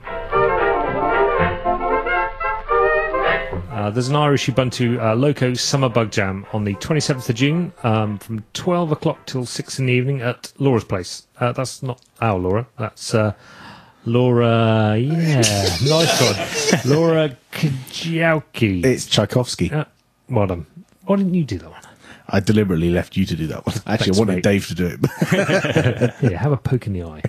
Speaker 6: Uh, there's an Irish Ubuntu uh, Loco Summer Bug Jam on the twenty-seventh of June um, from twelve o'clock till six in the evening at Laura's place. Uh, that's not our Laura, that's uh, Laura, yeah, nice one. Laura Kajauki.
Speaker 3: It's Tchaikovsky.
Speaker 6: Uh, well done. Why didn't you do that one?
Speaker 3: I deliberately left you to do that one. Actually,
Speaker 6: Thanks,
Speaker 3: I wanted
Speaker 6: mate.
Speaker 3: Dave to do it.
Speaker 6: Yeah, have a poke in the eye.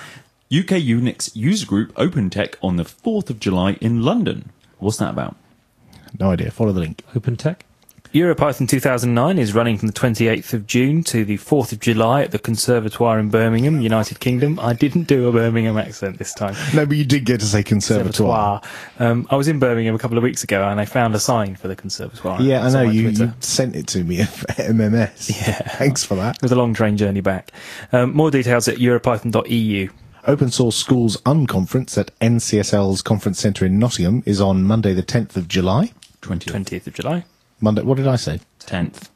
Speaker 7: U K Unix user group OpenTech on the fourth of July in London. What's that about?
Speaker 3: No idea. Follow the link.
Speaker 6: OpenTech?
Speaker 1: EuroPython two thousand nine is running from the twenty-eighth of June to the fourth of July at the Conservatoire in Birmingham, United Kingdom. I didn't do a Birmingham accent this time.
Speaker 3: No, but you did get to say conservatoire.
Speaker 1: Um, I was in Birmingham a couple of weeks ago and I found a sign for the Conservatoire.
Speaker 3: Yeah, I
Speaker 1: It's on
Speaker 3: know.
Speaker 1: my
Speaker 3: You,
Speaker 1: Twitter.
Speaker 3: you sent it to me at M M S.
Speaker 1: Yeah.
Speaker 3: Thanks for that.
Speaker 1: It was a long train journey back. Um, more details at europython dot e u.
Speaker 3: Open Source Schools Unconference at N C S L's Conference Centre in Nottingham is on Monday the tenth of July.
Speaker 7: twentieth.
Speaker 1: twentieth of July.
Speaker 3: Monday, what did I say?
Speaker 7: tenth.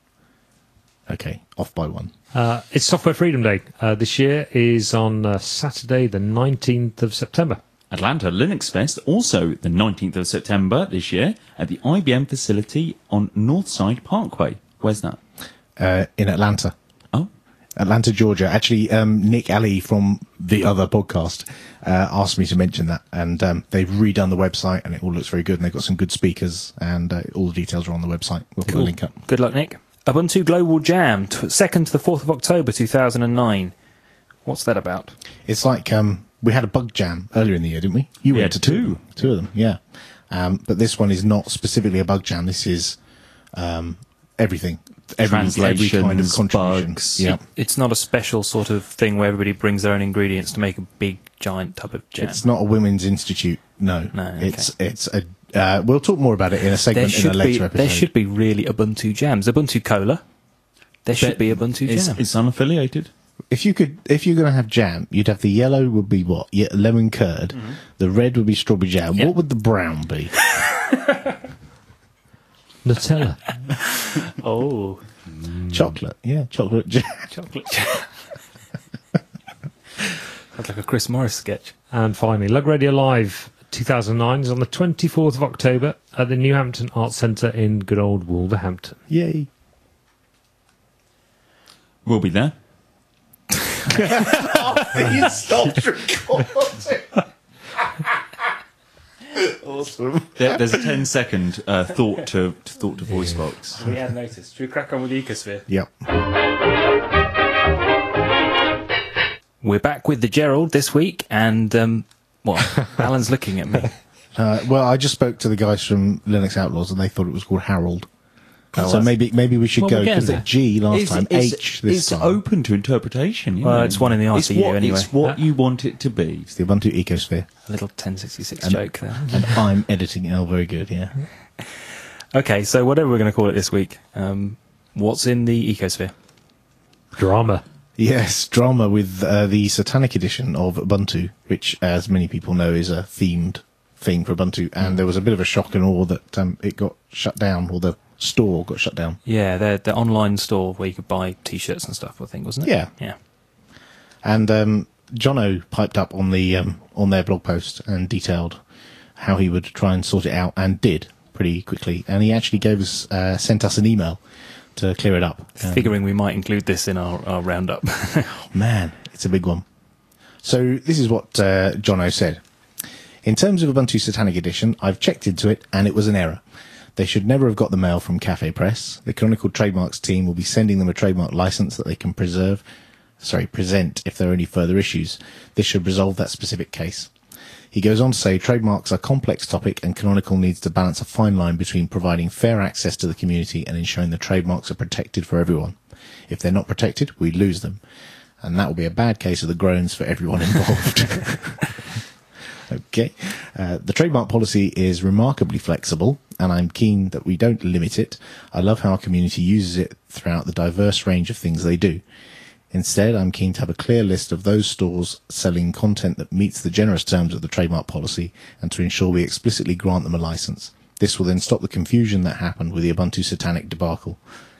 Speaker 3: Okay, off by one.
Speaker 6: Uh, it's Software Freedom Day. Uh, this year is on uh, Saturday, the nineteenth of September.
Speaker 7: Atlanta Linux Fest, also the nineteenth of September this year, at the I B M facility on Northside Parkway. Where's that?
Speaker 3: Uh, in Atlanta.
Speaker 7: Oh,
Speaker 3: Atlanta, Georgia. Actually, um, Nick Alley from the other podcast uh, asked me to mention that, and um, they've redone the website, and it all looks very good, and they've got some good speakers, and uh, all the details are on the website. We'll put a link up.
Speaker 1: Good luck, Nick. Ubuntu Global Jam, t- second to the fourth of October two thousand nine. What's that about?
Speaker 3: It's like um, we had a bug jam earlier in the year, didn't we? You
Speaker 7: We
Speaker 3: went
Speaker 7: had
Speaker 3: to
Speaker 7: two.
Speaker 3: two, two of them, yeah. Um, but this one is not specifically a bug jam. This is um, everything, every, every kind of
Speaker 7: Translations,
Speaker 3: contribution.
Speaker 7: bugs.
Speaker 3: Yeah.
Speaker 1: It's not a special sort of thing where everybody brings their own ingredients to make a big, giant tub of jam.
Speaker 3: It's not a women's institute. No,
Speaker 1: No, okay.
Speaker 3: it's it's a. Uh, we'll talk more about it in a
Speaker 1: there
Speaker 3: segment in a
Speaker 1: should
Speaker 3: later
Speaker 1: be
Speaker 3: episode.
Speaker 1: there should be really Ubuntu jams. Ubuntu Cola. There should
Speaker 7: But
Speaker 1: be Ubuntu
Speaker 7: it's,
Speaker 1: Jam.
Speaker 7: it's unaffiliated.
Speaker 3: If you could, if you're going to have jam, you'd have the yellow would be what? Yeah, lemon curd. The red would be strawberry jam.
Speaker 1: Yep.
Speaker 3: What would the brown be?
Speaker 6: Nutella.
Speaker 1: Oh,
Speaker 3: Chocolate. Yeah, chocolate jam.
Speaker 1: chocolate jam. That's like a Chris Morris sketch.
Speaker 6: And finally, Lug Radio Live two thousand nine is on the twenty-fourth of October at the New Hampton Arts Centre in good old Wolverhampton.
Speaker 3: Yay.
Speaker 7: We'll be there.
Speaker 3: You stopped recording. Awesome.
Speaker 7: There, there's a ten second uh, thought to, to thought to voice box.
Speaker 1: We had noticed. Should we crack on with the Ecosphere?
Speaker 3: Yep.
Speaker 1: We're back with the Gerald this week, and um, what? Alan's looking at me.
Speaker 3: Uh, well, I just spoke to the guys from Linux Outlaws, and they thought it was called Harold.
Speaker 1: Oh,
Speaker 3: so
Speaker 1: well.
Speaker 3: maybe maybe we should
Speaker 6: Well,
Speaker 3: go
Speaker 6: we're
Speaker 3: because
Speaker 6: getting
Speaker 3: it's G last time,
Speaker 7: It's-
Speaker 3: H this
Speaker 7: it's
Speaker 3: time.
Speaker 7: open to interpretation. You
Speaker 1: Well,
Speaker 7: know.
Speaker 1: it's one in the
Speaker 7: It's
Speaker 1: R T U
Speaker 7: what,
Speaker 1: anyway.
Speaker 7: It's what you want it to be.
Speaker 3: It's the Ubuntu Ecosphere,
Speaker 1: A little ten sixty-six
Speaker 3: And-
Speaker 1: joke there.
Speaker 3: and I'm editing it. Oh, very good. Yeah.
Speaker 1: Okay, so whatever we're going to call it this week, um, what's in the Ecosphere?
Speaker 6: Drama.
Speaker 3: Yes, drama with uh, the Satanic edition of Ubuntu, which, as many people know, is a themed thing for Ubuntu. And there was a bit of a shock and awe that um, it got shut down, or the store got shut down.
Speaker 1: Yeah, the the online store where you could buy T-shirts and stuff, I think, wasn't it?
Speaker 3: Yeah.
Speaker 1: Yeah.
Speaker 3: And um, Jono piped up on the um, on their blog post and detailed how he would try and sort it out, and did pretty quickly. And he actually gave us uh, sent us an email to clear it up. Um,
Speaker 1: Figuring we might include this in our, our roundup.
Speaker 3: Man, it's a big one. So this is what uh, Jono said. In terms of Ubuntu Satanic Edition, I've checked into it, and it was an error. They should never have got the mail from Cafe Press. The Canonical Trademarks team will be sending them a trademark license that they can preserve, sorry, present if there are any further issues. This should resolve that specific case. He goes on to say trademarks are a complex topic, and Canonical needs to balance a fine line between providing fair access to the community and ensuring the trademarks are protected for everyone. If they're not protected, we lose them. And that will be a bad case of the groans for everyone involved. Okay. Uh, the trademark policy is remarkably flexible, and I'm keen that we don't limit it. I love how our community uses it throughout the diverse range of things they do. Instead, I'm keen to have a clear list of those stores selling content that meets the generous terms of the trademark policy, and to ensure we explicitly grant them a license. This will then stop the confusion that happened with the Ubuntu Satanic debacle.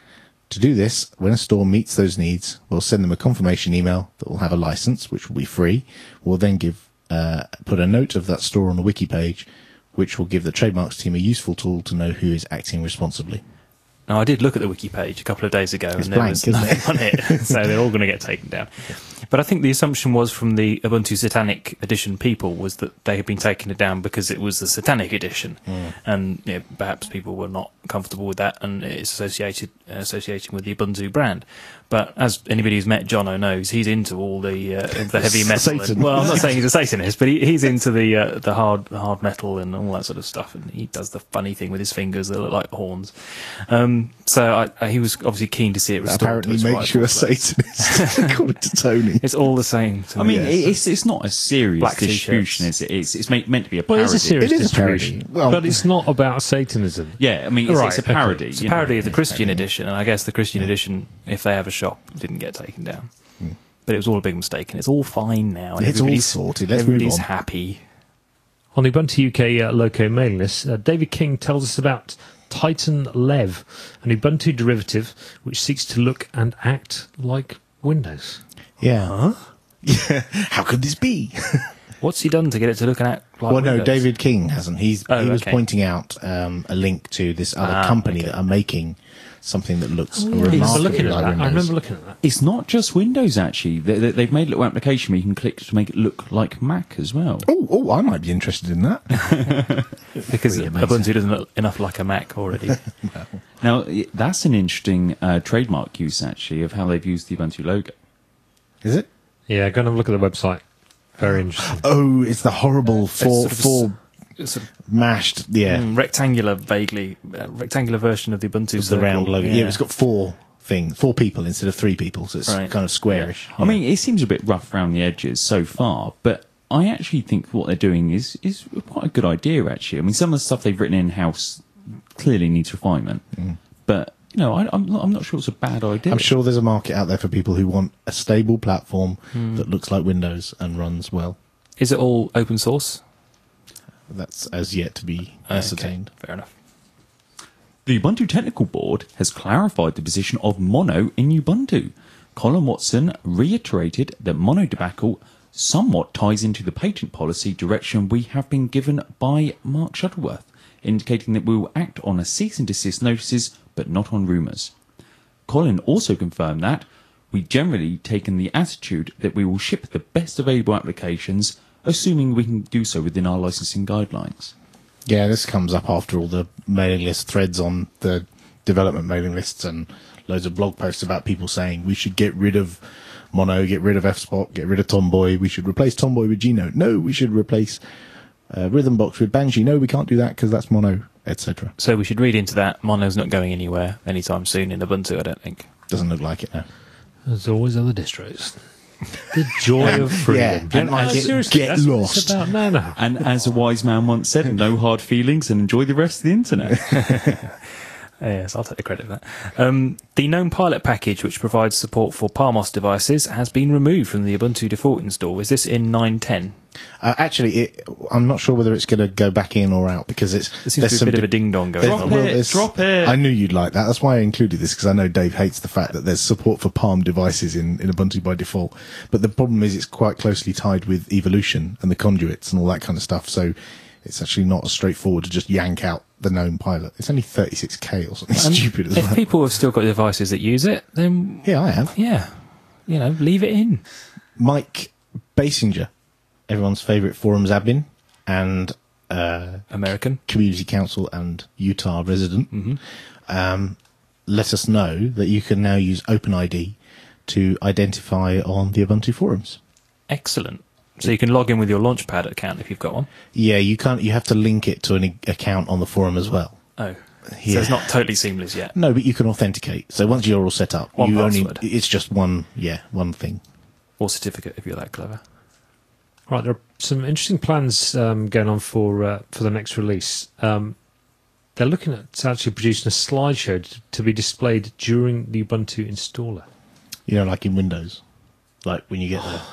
Speaker 3: To do this, when a store meets those needs, we'll send them a confirmation email that will have a license, which will be free. We'll then give uh, put a note of that store on the wiki page, which will give the trademarks team a useful tool to know who is acting responsibly.
Speaker 1: Now, I did look at the wiki page a couple of days ago,
Speaker 3: It's
Speaker 1: and there
Speaker 3: blank,
Speaker 1: was
Speaker 3: isn't
Speaker 1: nothing on it, so they're all going to get taken down. But I think the assumption was from the Ubuntu Satanic Edition people was that they had been taking it down because it was the Satanic Edition,
Speaker 3: Mm.
Speaker 1: and you know, perhaps people were not comfortable with that, and it's associated uh, associating with the Ubuntu brand. But as anybody who's met Jono knows, he's into all the uh, the heavy metal. And,
Speaker 3: Satan.
Speaker 1: well, I'm not saying he's a Satanist, but he, he's into the uh, the hard the hard metal and all that sort of stuff. And he does the funny thing with his fingers that look like horns. Um, so I, I, he was obviously keen to see it
Speaker 3: That
Speaker 1: restored.
Speaker 3: apparently
Speaker 1: to its
Speaker 3: makes you a
Speaker 1: rightful place.
Speaker 3: Satanist, according to Tony.
Speaker 1: It's all the same. To
Speaker 7: I
Speaker 1: me.
Speaker 7: mean,
Speaker 3: Yes.
Speaker 7: it's it's not a serious
Speaker 1: Black
Speaker 7: distribution,
Speaker 1: t-shirts.
Speaker 7: is it? It's it's meant meant to be a
Speaker 6: Well,
Speaker 7: parody.
Speaker 6: it's a serious
Speaker 3: It is a parody.
Speaker 6: distribution,
Speaker 3: Well-
Speaker 6: but it's not about Satanism.
Speaker 7: Yeah, I mean, it's,
Speaker 6: Right,
Speaker 7: it's a
Speaker 6: okay.
Speaker 7: parody.
Speaker 1: It's a
Speaker 7: you know.
Speaker 1: parody of the Christian edition, and I guess the Christian edition, if they have a shop, didn't get taken down. But it was all a big mistake, and it's all fine now. And
Speaker 3: It's all
Speaker 1: everybody's-
Speaker 3: sorted. Let's move
Speaker 1: everybody's
Speaker 3: on.
Speaker 1: happy.
Speaker 6: On the Ubuntu U K uh, Loco mailing list, uh, David King tells us about Titan Lev, an Ubuntu derivative which seeks to look and act like Windows.
Speaker 3: Yeah. Yeah. How could this be?
Speaker 1: What's he done to get it to look and act like
Speaker 3: well, no,
Speaker 1: Windows?
Speaker 3: David King hasn't. He's
Speaker 1: Oh,
Speaker 3: he was
Speaker 1: okay.
Speaker 3: pointing out um, a link to this other
Speaker 1: Ah,
Speaker 3: company
Speaker 1: okay.
Speaker 3: that are making something that looks
Speaker 6: I remember
Speaker 3: remarkably
Speaker 6: looking at
Speaker 3: like
Speaker 6: that.
Speaker 3: Windows.
Speaker 6: I remember looking at that.
Speaker 7: It's not just Windows, actually. They, they, they've made a little application where you can click to make it look like Mac as well.
Speaker 3: Oh, oh, I might be interested in that.
Speaker 1: Because
Speaker 3: Pretty amazing.
Speaker 1: Ubuntu doesn't look enough like a Mac already.
Speaker 7: Now, i- that's an interesting uh, trademark use, actually, of how they've used the Ubuntu logo.
Speaker 3: Is it?
Speaker 6: Yeah, go and have a look at the website. Very interesting.
Speaker 3: Oh, it's the horrible four
Speaker 1: sort of
Speaker 3: four
Speaker 1: It's sort of
Speaker 3: mashed. Yeah,
Speaker 1: mm, rectangular, vaguely uh, rectangular version of the Ubuntu
Speaker 3: it's the
Speaker 1: circle.
Speaker 3: round logo. Yeah. It's got four things, four people instead of three people, so it's
Speaker 1: Right.
Speaker 3: kind of squarish.
Speaker 7: I mean, it seems a bit rough around the edges so far, but I actually think what they're doing is, is quite a good idea, actually. I mean, some of the stuff they've written in-house clearly needs refinement, but, you know, I, I'm, not, I'm not sure it's a bad idea.
Speaker 3: I'm sure there's a market out there for people who want a stable platform that looks like Windows and runs well.
Speaker 1: Is it all open source?
Speaker 3: That's as yet to be
Speaker 1: Okay,
Speaker 3: ascertained.
Speaker 1: fair enough.
Speaker 7: The Ubuntu Technical Board has clarified the position of mono in Ubuntu. Colin Watson reiterated that mono debacle somewhat ties into the patent policy direction we have been given by Mark Shuttleworth, indicating that we will act on a cease and desist notices, but not on rumours. Colin also confirmed that we generally taken the attitude that we will ship the best available applications, assuming we can do so within our licensing guidelines.
Speaker 3: Yeah, this comes up after all the mailing list threads on the development mailing lists and loads of blog posts about people saying we should get rid of Mono, get rid of F-Spot, get rid of Tomboy, we should replace Tomboy with G-Note. No, we should replace uh, Rhythmbox with Banshee. No, we can't do that because that's Mono, et cetera.
Speaker 1: So we should read into that Mono's not going anywhere anytime soon in Ubuntu, I don't think.
Speaker 3: Doesn't look like it now.
Speaker 6: There's always other distros. The joy of freedom.
Speaker 3: Yeah,
Speaker 6: And,
Speaker 3: like
Speaker 6: uh,
Speaker 3: it,
Speaker 6: seriously,
Speaker 3: get
Speaker 6: that's what
Speaker 3: lost.
Speaker 6: It's about. No, no.
Speaker 7: And as a wise man once said, no hard feelings and enjoy the rest of the internet.
Speaker 1: Yes, I'll take the credit for that. Um, the GNOME Pilot package, which provides support for Palmos devices, has been removed from the Ubuntu default install. Is this in nine ten?
Speaker 3: Uh, actually, it, I'm not sure whether it's going to go back in or out because it's
Speaker 1: There seems to be a bit of a ding-dong going
Speaker 3: there's-
Speaker 1: on.
Speaker 7: Drop it,
Speaker 3: there's-
Speaker 7: drop it.
Speaker 3: I knew you'd like that. That's why I included this because I know Dave hates the fact that there's support for Palm devices in, in Ubuntu by default. But the problem is it's quite closely tied with Evolution and the conduits and all that kind of stuff. So it's actually not as straightforward to just yank out the GNOME Pilot. It's only thirty-six K or something
Speaker 1: And
Speaker 3: stupid as
Speaker 1: if
Speaker 3: well.
Speaker 1: people have still got devices that use it, then
Speaker 3: Yeah, I have.
Speaker 1: yeah, you know, leave it in.
Speaker 3: Mike Basinger, everyone's favourite forums admin and uh,
Speaker 1: American.
Speaker 3: community council and Utah resident,
Speaker 1: Mm-hmm.
Speaker 3: um, let us know that you can now use OpenID to identify on the Ubuntu forums.
Speaker 1: Excellent. So you can log in with your Launchpad account if you've got one.
Speaker 3: Yeah, you can't. You have to link it to an a- account on the forum as well.
Speaker 1: Oh,
Speaker 3: Yeah.
Speaker 1: so it's not totally seamless yet.
Speaker 3: No, but you can authenticate. So once you're all set up,
Speaker 1: One
Speaker 3: you
Speaker 1: password.
Speaker 3: only it's just one. Yeah, one thing.
Speaker 1: Or certificate if you're that clever.
Speaker 6: Right, there are some interesting plans um, going on for uh, for the next release. Um, they're looking at actually producing a slideshow to, to be displayed during the Ubuntu installer.
Speaker 3: You know, like in Windows, like when you get the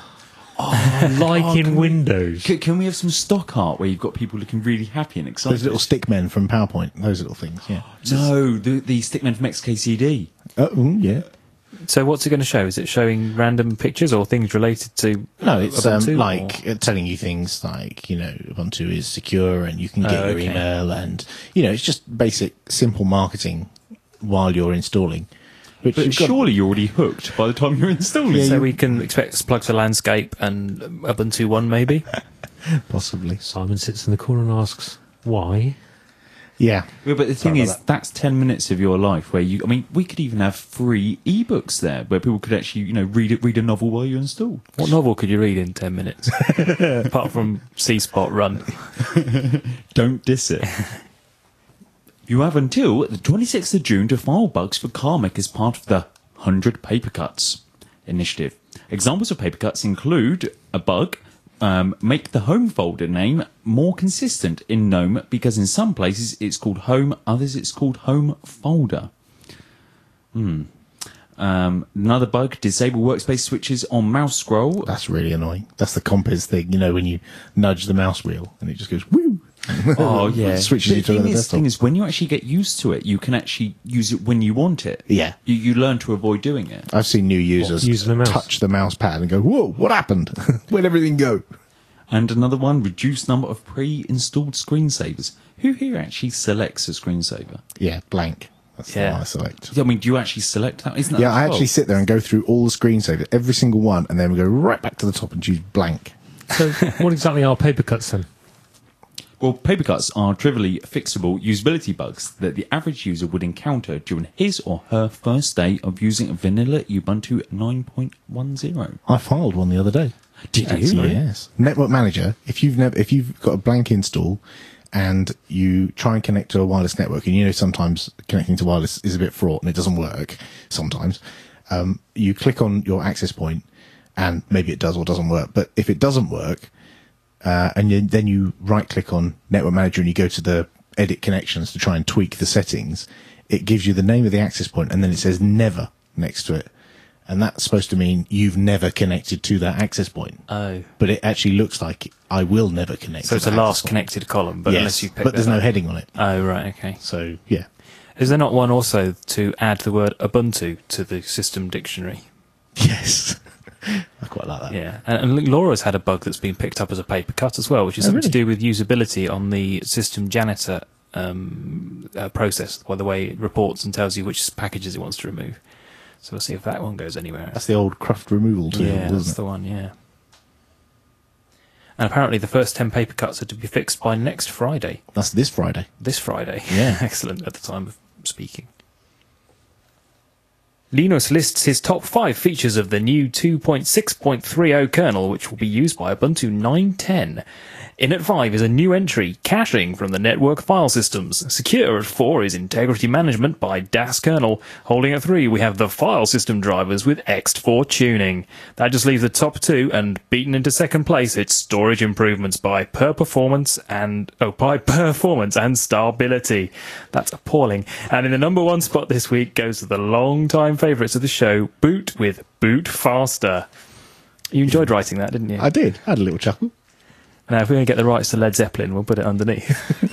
Speaker 6: Like in Windows.
Speaker 7: Can, can we have some stock art where you've got people looking really happy and excited?
Speaker 3: those little stick men from PowerPoint, those little things. Yeah.
Speaker 7: No, the, the stickmen from X K C D.
Speaker 3: Oh, mm, yeah.
Speaker 1: So what's it going to show? Is it showing random pictures or things related to
Speaker 3: No, it's um,
Speaker 1: Ubuntu,
Speaker 3: like
Speaker 1: or-
Speaker 3: uh, telling you things like, you know, Ubuntu is secure and you can get
Speaker 1: Oh,
Speaker 3: your
Speaker 1: okay.
Speaker 3: email and, you know, it's just basic, simple marketing while you're installing. Which
Speaker 7: But
Speaker 3: you've got-
Speaker 7: surely you're already hooked by the time you're installing.
Speaker 1: so we can expect plugs for landscape and Ubuntu One maybe?
Speaker 3: possibly.
Speaker 6: Simon sits in the corner and asks, why?
Speaker 3: Yeah.
Speaker 7: Yeah, but the thing
Speaker 3: Sorry
Speaker 7: is,
Speaker 3: about
Speaker 7: that's ten minutes of your life where you. I mean, we could even have free ebooks there where people could actually, you know, read it, read a novel while you install.
Speaker 1: What novel could you read in ten minutes? Apart from C-Spot Run.
Speaker 7: Don't diss it. You have until the twenty-sixth of June to file bugs for Karmic as part of the one hundred Paper Cuts initiative. Examples of paper cuts include a bug, um, make the home folder name more consistent in GNOME because in some places it's called home, others it's called home folder. Hmm. Um, another bug, disable workspace switches on mouse scroll.
Speaker 3: That's really annoying. That's the Compiz thing, you know, when you nudge the mouse wheel and it just goes woo.
Speaker 7: Oh yeah,
Speaker 3: It switches
Speaker 7: But
Speaker 3: you to
Speaker 7: the thing
Speaker 3: another
Speaker 7: is,
Speaker 3: desktop.
Speaker 7: thing is, when you actually get used to it, you can actually use it when you want it.
Speaker 3: Yeah.
Speaker 7: You, you learn to avoid doing it.
Speaker 3: I've seen new users
Speaker 6: using the mouse?
Speaker 3: touch the mouse pad and go, whoa, what happened? Where'd everything go?
Speaker 7: And another one, reduce number of pre-installed screensavers. Who here actually selects a screensaver?
Speaker 3: Yeah, blank. That's the
Speaker 1: Yeah.
Speaker 3: one I select.
Speaker 7: I mean, do you actually select that? Isn't that
Speaker 3: Yeah, I
Speaker 7: as well?
Speaker 3: actually sit there and go through all the screensavers, every single one, and then we go right back to the top and choose blank.
Speaker 6: So what exactly are paper cuts then?
Speaker 7: Well, paper cuts are trivially fixable usability bugs that the average user would encounter during his or her first day of using vanilla Ubuntu nine point ten.
Speaker 3: I filed one the other day.
Speaker 7: Did you?
Speaker 3: Yes. Network Manager. If you've never, if you've got a blank install and you try and connect to a wireless network, and you know sometimes connecting to wireless is a bit fraught and it doesn't work. Sometimes um, you click on your access point, and maybe it does or doesn't work. But if it doesn't work, uh, and you, then you right click on Network Manager and you go to the edit connections to try and tweak the settings, it gives you the name of the access point and then it says never next to it. And that's supposed to mean you've never connected to that access point.
Speaker 1: Oh.
Speaker 3: But it actually looks like I will never connect.
Speaker 1: So
Speaker 3: to
Speaker 1: it's a
Speaker 3: that
Speaker 1: last
Speaker 3: access point.
Speaker 1: connected column, but
Speaker 3: Yes,
Speaker 1: unless you pick
Speaker 3: but there's
Speaker 1: that
Speaker 3: no
Speaker 1: up.
Speaker 3: heading on it.
Speaker 1: Oh, right, okay.
Speaker 3: So, yeah.
Speaker 1: Is there not one also to add the word Ubuntu to the system dictionary?
Speaker 3: Yes. I quite like that.
Speaker 1: Yeah, and, and Laura's had a bug that's been picked up as a paper cut as well, which is
Speaker 3: Oh,
Speaker 1: something
Speaker 3: really?
Speaker 1: to do with usability on the system janitor um, uh, process, by the way it reports and tells you which packages it wants to remove. So we'll see if that one goes anywhere.
Speaker 3: That's the old cruft removal tool,
Speaker 1: Yeah, that's
Speaker 3: isn't
Speaker 1: the
Speaker 3: it?
Speaker 1: one, yeah. And apparently the first ten paper cuts are to be fixed by next Friday.
Speaker 3: That's this Friday.
Speaker 1: This Friday.
Speaker 3: Yeah.
Speaker 1: Excellent at the time of speaking. Linus lists his top five features of the new two point six point three kernel, which will be used by Ubuntu nine ten. In at five is a new entry, caching from the network file systems. Secure at four is integrity management by D A S kernel. Holding at three, we have the file system drivers with X T four tuning. That just leaves the top two, and beaten into second place, it's storage improvements by per performance and oh by performance and stability. That's appalling. And in the number one spot this week goes to the long-time favourites of the show, Boot with Boot Faster. You enjoyed writing that, didn't you?
Speaker 3: I did. I had a little chuckle.
Speaker 1: Now, if we're going to get the rights to Led Zeppelin, we'll put it underneath.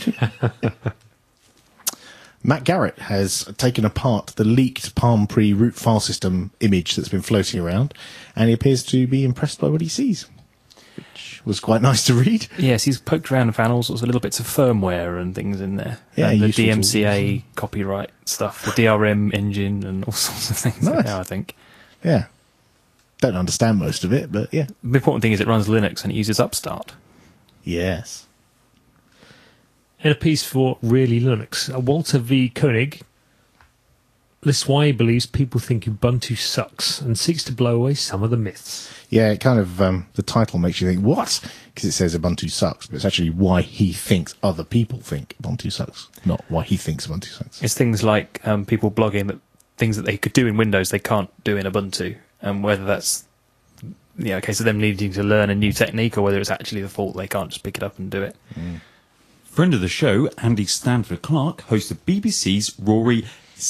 Speaker 3: Matt Garrett has taken apart the leaked Palm Pre root file system image that's been floating around, and he appears to be impressed by what he sees, which was quite nice to read.
Speaker 1: Yes, he's poked around and found all sorts of little bits of firmware and things in there.
Speaker 3: Yeah,
Speaker 1: and the
Speaker 3: useful
Speaker 1: D M C A
Speaker 3: tools.
Speaker 1: copyright stuff, the D R M engine, and all sorts of things.
Speaker 3: Nice.
Speaker 1: Now, I think.
Speaker 3: Yeah. Don't understand most of it, but yeah.
Speaker 1: The important thing is it runs Linux and it uses Upstart.
Speaker 3: Yes.
Speaker 6: In a piece for Really Linux, uh, Walter V. Koenig lists why he believes people think Ubuntu sucks and seeks to blow away some of the myths.
Speaker 3: Yeah, it kind of, um, the title makes you think, what? Because it says Ubuntu sucks, but it's actually why he thinks other people think Ubuntu sucks, not why he thinks Ubuntu sucks.
Speaker 1: It's things like um, people blogging that things that they could do in Windows they can't do in Ubuntu, and whether that's you know, a case of them needing to learn a new technique or whether it's actually the fault they can't just pick it up and do it.
Speaker 3: Mm.
Speaker 7: Friend of the show, Andy Stanford Clark, host of B B C's Rory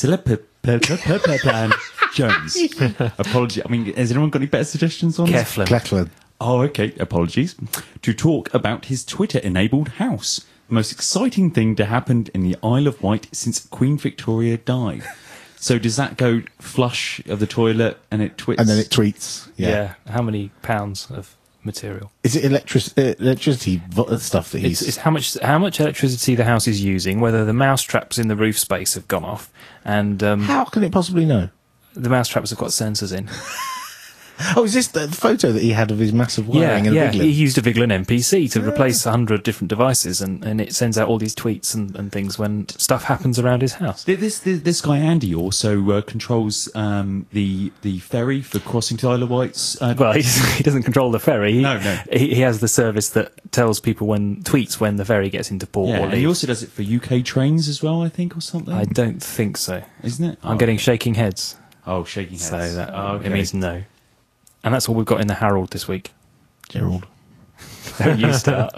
Speaker 7: Selepan Jones. Apology. I mean, has anyone got any better suggestions on this?
Speaker 1: Keflin.
Speaker 3: Clechlin.
Speaker 7: Oh, okay. Apologies. To talk about his Twitter-enabled house. The most exciting thing to happen in the Isle of Wight since Queen Victoria died. So does that go flush of the toilet and it twits?
Speaker 3: And then it tweets.
Speaker 1: Yeah.
Speaker 3: Yeah.
Speaker 1: How many pounds of material?
Speaker 3: Is it electric, uh, electricity vo- stuff that he's...
Speaker 1: It's, it's how much how much electricity the house is using, whether the mouse traps in the roof space have gone off, and um,
Speaker 3: How can it possibly know?
Speaker 1: the mouse traps have got sensors in.
Speaker 3: Oh, is this the photo that he had of his massive wiring
Speaker 1: yeah,
Speaker 3: and
Speaker 1: yeah.
Speaker 3: a big
Speaker 1: He
Speaker 3: lid?
Speaker 1: used a Viglin M P C to replace a hundred different devices, and, and it sends out all these tweets and, and things when stuff happens around his house.
Speaker 7: This this, this guy Andy also uh, controls um, the the ferry for crossing to Isle of Wight's. Uh,
Speaker 1: Well, he, he doesn't control the ferry. He,
Speaker 7: No, no.
Speaker 1: He, he has the service that tells people when tweets when the ferry gets into port
Speaker 7: yeah,
Speaker 1: or
Speaker 7: and he
Speaker 1: leaves.
Speaker 7: also does it for U K trains as well, I think, or something.
Speaker 1: I don't think so.
Speaker 7: Isn't it?
Speaker 1: I'm
Speaker 7: oh.
Speaker 1: getting shaking heads,
Speaker 7: oh shaking heads.
Speaker 1: so that
Speaker 7: oh, okay.
Speaker 1: it means no. And that's all we've got in the Herald this week.
Speaker 3: Gerald.
Speaker 1: Don't you start.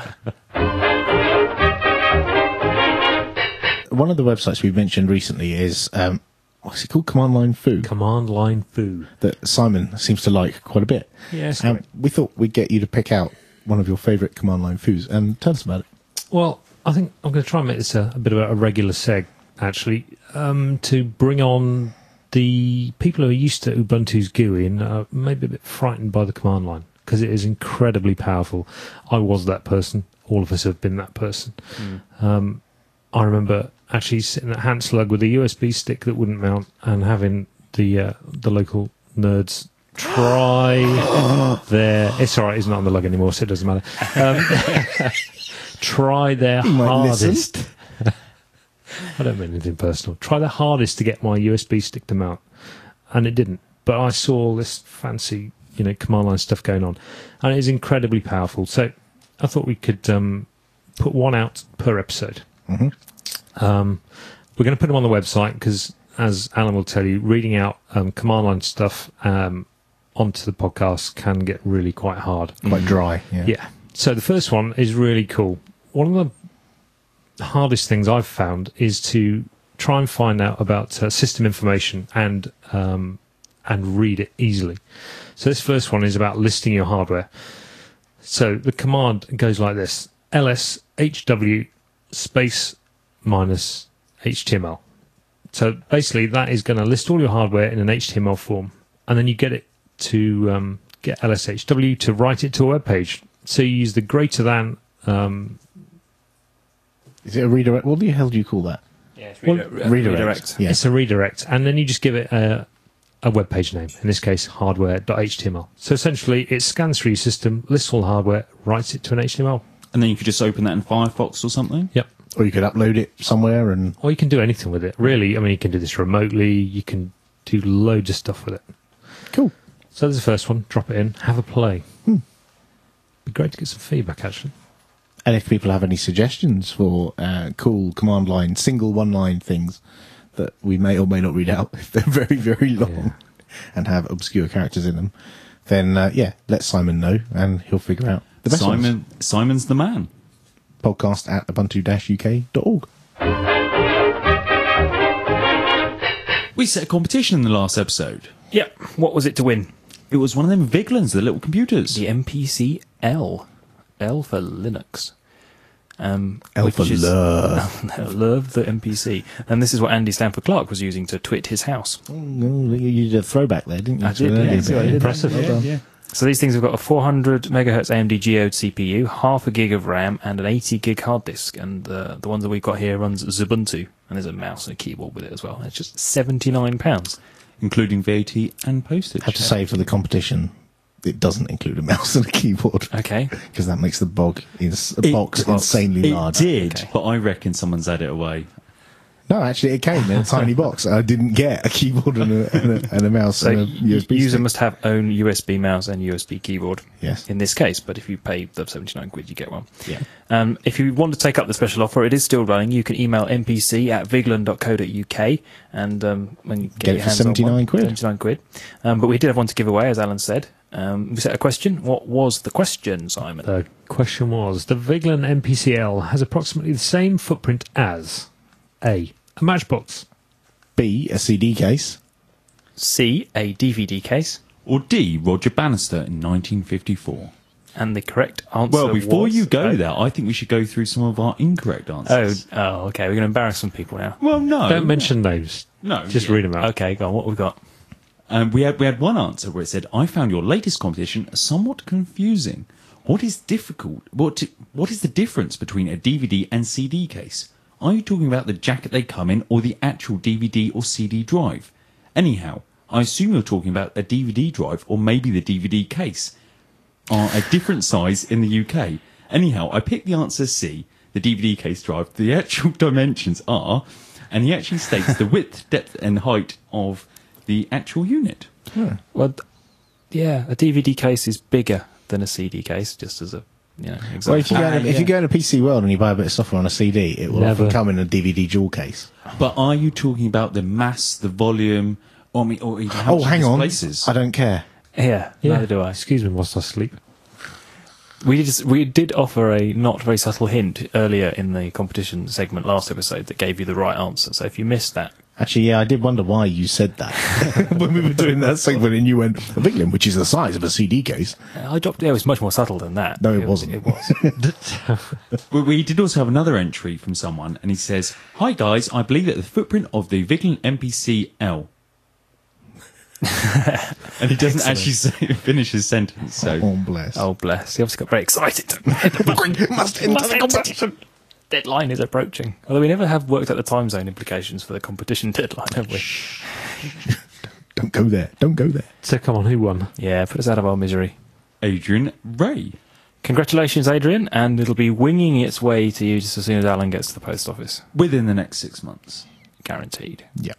Speaker 3: One of the websites we've mentioned recently is, um, what's it called? Command Line Foo,
Speaker 6: Command line foo.
Speaker 3: that Simon seems to like quite a bit.
Speaker 6: Yes.
Speaker 3: Um, we thought we'd get you to pick out one of your favourite Command Line Foos and tell us about it.
Speaker 6: Well, I think I'm going to try and make this a, a bit of a regular seg, actually, um, to bring on the people who are used to Ubuntu's G U I and are maybe a bit frightened by the command line, because it is incredibly powerful. I was that person. All of us have been that person.
Speaker 1: Mm.
Speaker 6: Um, I remember actually sitting at Hanslug with a U S B stick that wouldn't mount and having the uh, the local nerds try their... It's all right, it's not on the lug anymore, so it doesn't matter. Um, try their
Speaker 3: You might
Speaker 6: hardest...
Speaker 3: listen.
Speaker 6: I don't mean anything personal. Try their hardest to get my U S B stick to mount, and it didn't. But I saw all this fancy, you know, command line stuff going on, and it is incredibly powerful. So I thought we could um, put one out per episode.
Speaker 3: Mm-hmm.
Speaker 6: Um, we're going to put them on the website because, as Alan will tell you, reading out um, command line stuff um, onto the podcast can get really quite hard.
Speaker 3: Quite dry. Yeah.
Speaker 6: Yeah. So the first one is really cool. One of the hardest things I've found is to try and find out about uh, system information and um, and read it easily. So this first one is about listing your hardware. So the command goes like this: ls hw space minus html. So basically that is going to list all your hardware in an H T M L form, and then you get it to um, get L S H W to write it to a web page. So you use the greater than. Um,
Speaker 3: Is it a redirect? What the hell do you call that?
Speaker 1: Yeah, it's
Speaker 6: Well,
Speaker 3: Redirect.
Speaker 1: redirect.
Speaker 3: Yeah.
Speaker 6: It's a redirect, and then you just give it a, a web page name. In this case, hardware dot H T M L. So essentially, it scans through your system, lists all hardware, writes it to an H T M L.
Speaker 7: And then you could just open that in Firefox or something.
Speaker 6: Yep.
Speaker 3: Or you could upload it somewhere and
Speaker 6: Or you can do anything with it. Really, I mean, you can do this remotely. You can do loads of stuff with it.
Speaker 3: cool.
Speaker 6: So there's the first one. Drop it in. Have a play.
Speaker 3: Hmm.
Speaker 6: Be great to get some feedback, actually.
Speaker 3: And if people have any suggestions for uh, cool command line, single one line things that we may or may not read out if they're very, very long
Speaker 6: Yeah.
Speaker 3: and have obscure characters in them, then uh, yeah, let Simon know and he'll figure out the best ones.
Speaker 7: Simon, Simon's the man.
Speaker 3: Podcast at ubuntu dash u k dot org.
Speaker 7: We set a competition in the last episode.
Speaker 1: Yep. What was it to win?
Speaker 7: It was one of them Viglins, the little computers.
Speaker 1: The M P C L. L for Linux. Um,
Speaker 3: L for
Speaker 1: which is-
Speaker 3: love.
Speaker 1: Love the M P C. And this is what Andy Stanford Clark was using to twit his house.
Speaker 3: Oh, you did a throwback there, didn't you?
Speaker 1: I did,
Speaker 3: To an
Speaker 1: yeah.
Speaker 3: earlier
Speaker 1: See what I
Speaker 3: bit.
Speaker 1: did?
Speaker 6: Impressive.
Speaker 3: Well done.
Speaker 7: yeah.
Speaker 1: So these things have got a four hundred megahertz A M D Geode C P U, half a gig of RAM, and an eighty gig hard disk. And uh, the ones that we've got here runs Ubuntu, and there's a mouse and a keyboard with it as well. It's just seventy-nine pounds.
Speaker 7: Including V A T and postage.
Speaker 3: I have to say for the competition, it doesn't include a mouse and a keyboard
Speaker 1: Okay.
Speaker 3: because that makes the bog is a
Speaker 7: It-
Speaker 3: box
Speaker 1: the box.
Speaker 3: insanely
Speaker 7: It
Speaker 3: large.
Speaker 7: did,
Speaker 1: Okay.
Speaker 7: but I reckon someone's had it away.
Speaker 3: No, actually, it came in a tiny box. I didn't get a keyboard and a, and a, and a mouse
Speaker 1: So
Speaker 3: and a
Speaker 1: y-
Speaker 3: U S B
Speaker 1: user
Speaker 3: stick.
Speaker 1: must have own U S B mouse and U S B keyboard.
Speaker 3: Yes.
Speaker 1: In this case, but if you pay the seventy-nine quid, you get one.
Speaker 7: Yeah.
Speaker 1: Um, if you want to take up the special offer, it is still running. You can email n p c at viglan dot co dot u k and um, when you get,
Speaker 3: Get it
Speaker 1: your
Speaker 3: for
Speaker 1: hands on one,
Speaker 3: seventy-nine quid.
Speaker 1: seventy-nine quid. Um, but we did have one to give away, as Alan said. Um, we set a question. What was the question, Simon?
Speaker 6: The question was, the Viglin M P C L has approximately the same footprint as A. A matchbox.
Speaker 3: B, a C D case.
Speaker 1: C, a D V D case.
Speaker 7: Or D, Roger Bannister in nineteen fifty-four.
Speaker 1: And the correct answer
Speaker 7: Well, before
Speaker 1: was-
Speaker 7: you go
Speaker 1: oh.
Speaker 7: there, I think we should go through some of our incorrect
Speaker 1: Oh,
Speaker 7: answers.
Speaker 1: oh, okay. We're going to embarrass some people now.
Speaker 7: Well, no.
Speaker 6: Don't mention names.
Speaker 7: No.
Speaker 6: Just
Speaker 7: yeah.
Speaker 6: read them out.
Speaker 1: Okay, go on. What have we got?
Speaker 7: Um, we had we had one answer where it said, "I found your latest competition somewhat confusing. What is difficult? What what is the difference between a D V D and C D case? Are you talking about the jacket they come in, or the actual D V D or C D drive? Anyhow, I assume you're talking about a D V D drive, or maybe the D V D case are a different size in the U K. Anyhow, I picked the answer C, the D V D case drive. The actual dimensions are, and he actually states the width, depth, and height of the actual unit."
Speaker 1: Well, th- yeah, a D V D case is bigger than a C D case, just as a you know example.
Speaker 3: Well, if you, go
Speaker 7: Ah,
Speaker 3: in, if
Speaker 7: yeah.
Speaker 3: you go in a P C World and you buy a bit of software on a C D, it will
Speaker 6: Never.
Speaker 3: often come in a D V D dual case.
Speaker 7: But are you talking about the mass, the volume, or, I mean, or even how
Speaker 3: Oh,
Speaker 7: much
Speaker 3: hang
Speaker 7: it
Speaker 3: on.
Speaker 7: displaces?
Speaker 3: I don't care.
Speaker 1: yeah,
Speaker 6: Yeah.
Speaker 1: neither do I.
Speaker 6: Excuse me whilst I sleep.
Speaker 1: We just we did offer a not very subtle hint earlier in the competition segment last episode that gave you the right answer. So if you missed that,
Speaker 3: Actually, yeah, I did wonder why you said that when we were doing that segment, and you went a Viglin, which is the size of a C D case.
Speaker 1: I dropped. It was much more subtle than that.
Speaker 3: No, it wasn't.
Speaker 1: It was.
Speaker 7: Well, we did also have another entry from someone, and he says, "Hi guys, I believe that the footprint of the Viglin M P C L." And he doesn't actually say, finish his sentence. So
Speaker 3: Oh, bless.
Speaker 1: Oh bless! He obviously got very excited.
Speaker 3: Must enter the competition.
Speaker 1: Deadline is approaching. Although we never have worked out the time zone implications for the competition deadline, have we?
Speaker 3: Don't go there. Don't go there.
Speaker 6: So come on, who won?
Speaker 1: Yeah, put us out of our misery.
Speaker 7: Adrian Ray.
Speaker 1: Congratulations, Adrian, and it'll be winging its way to you just as soon as Alan gets to the post office.
Speaker 7: Within the next six months.
Speaker 1: Guaranteed.
Speaker 3: Yeah.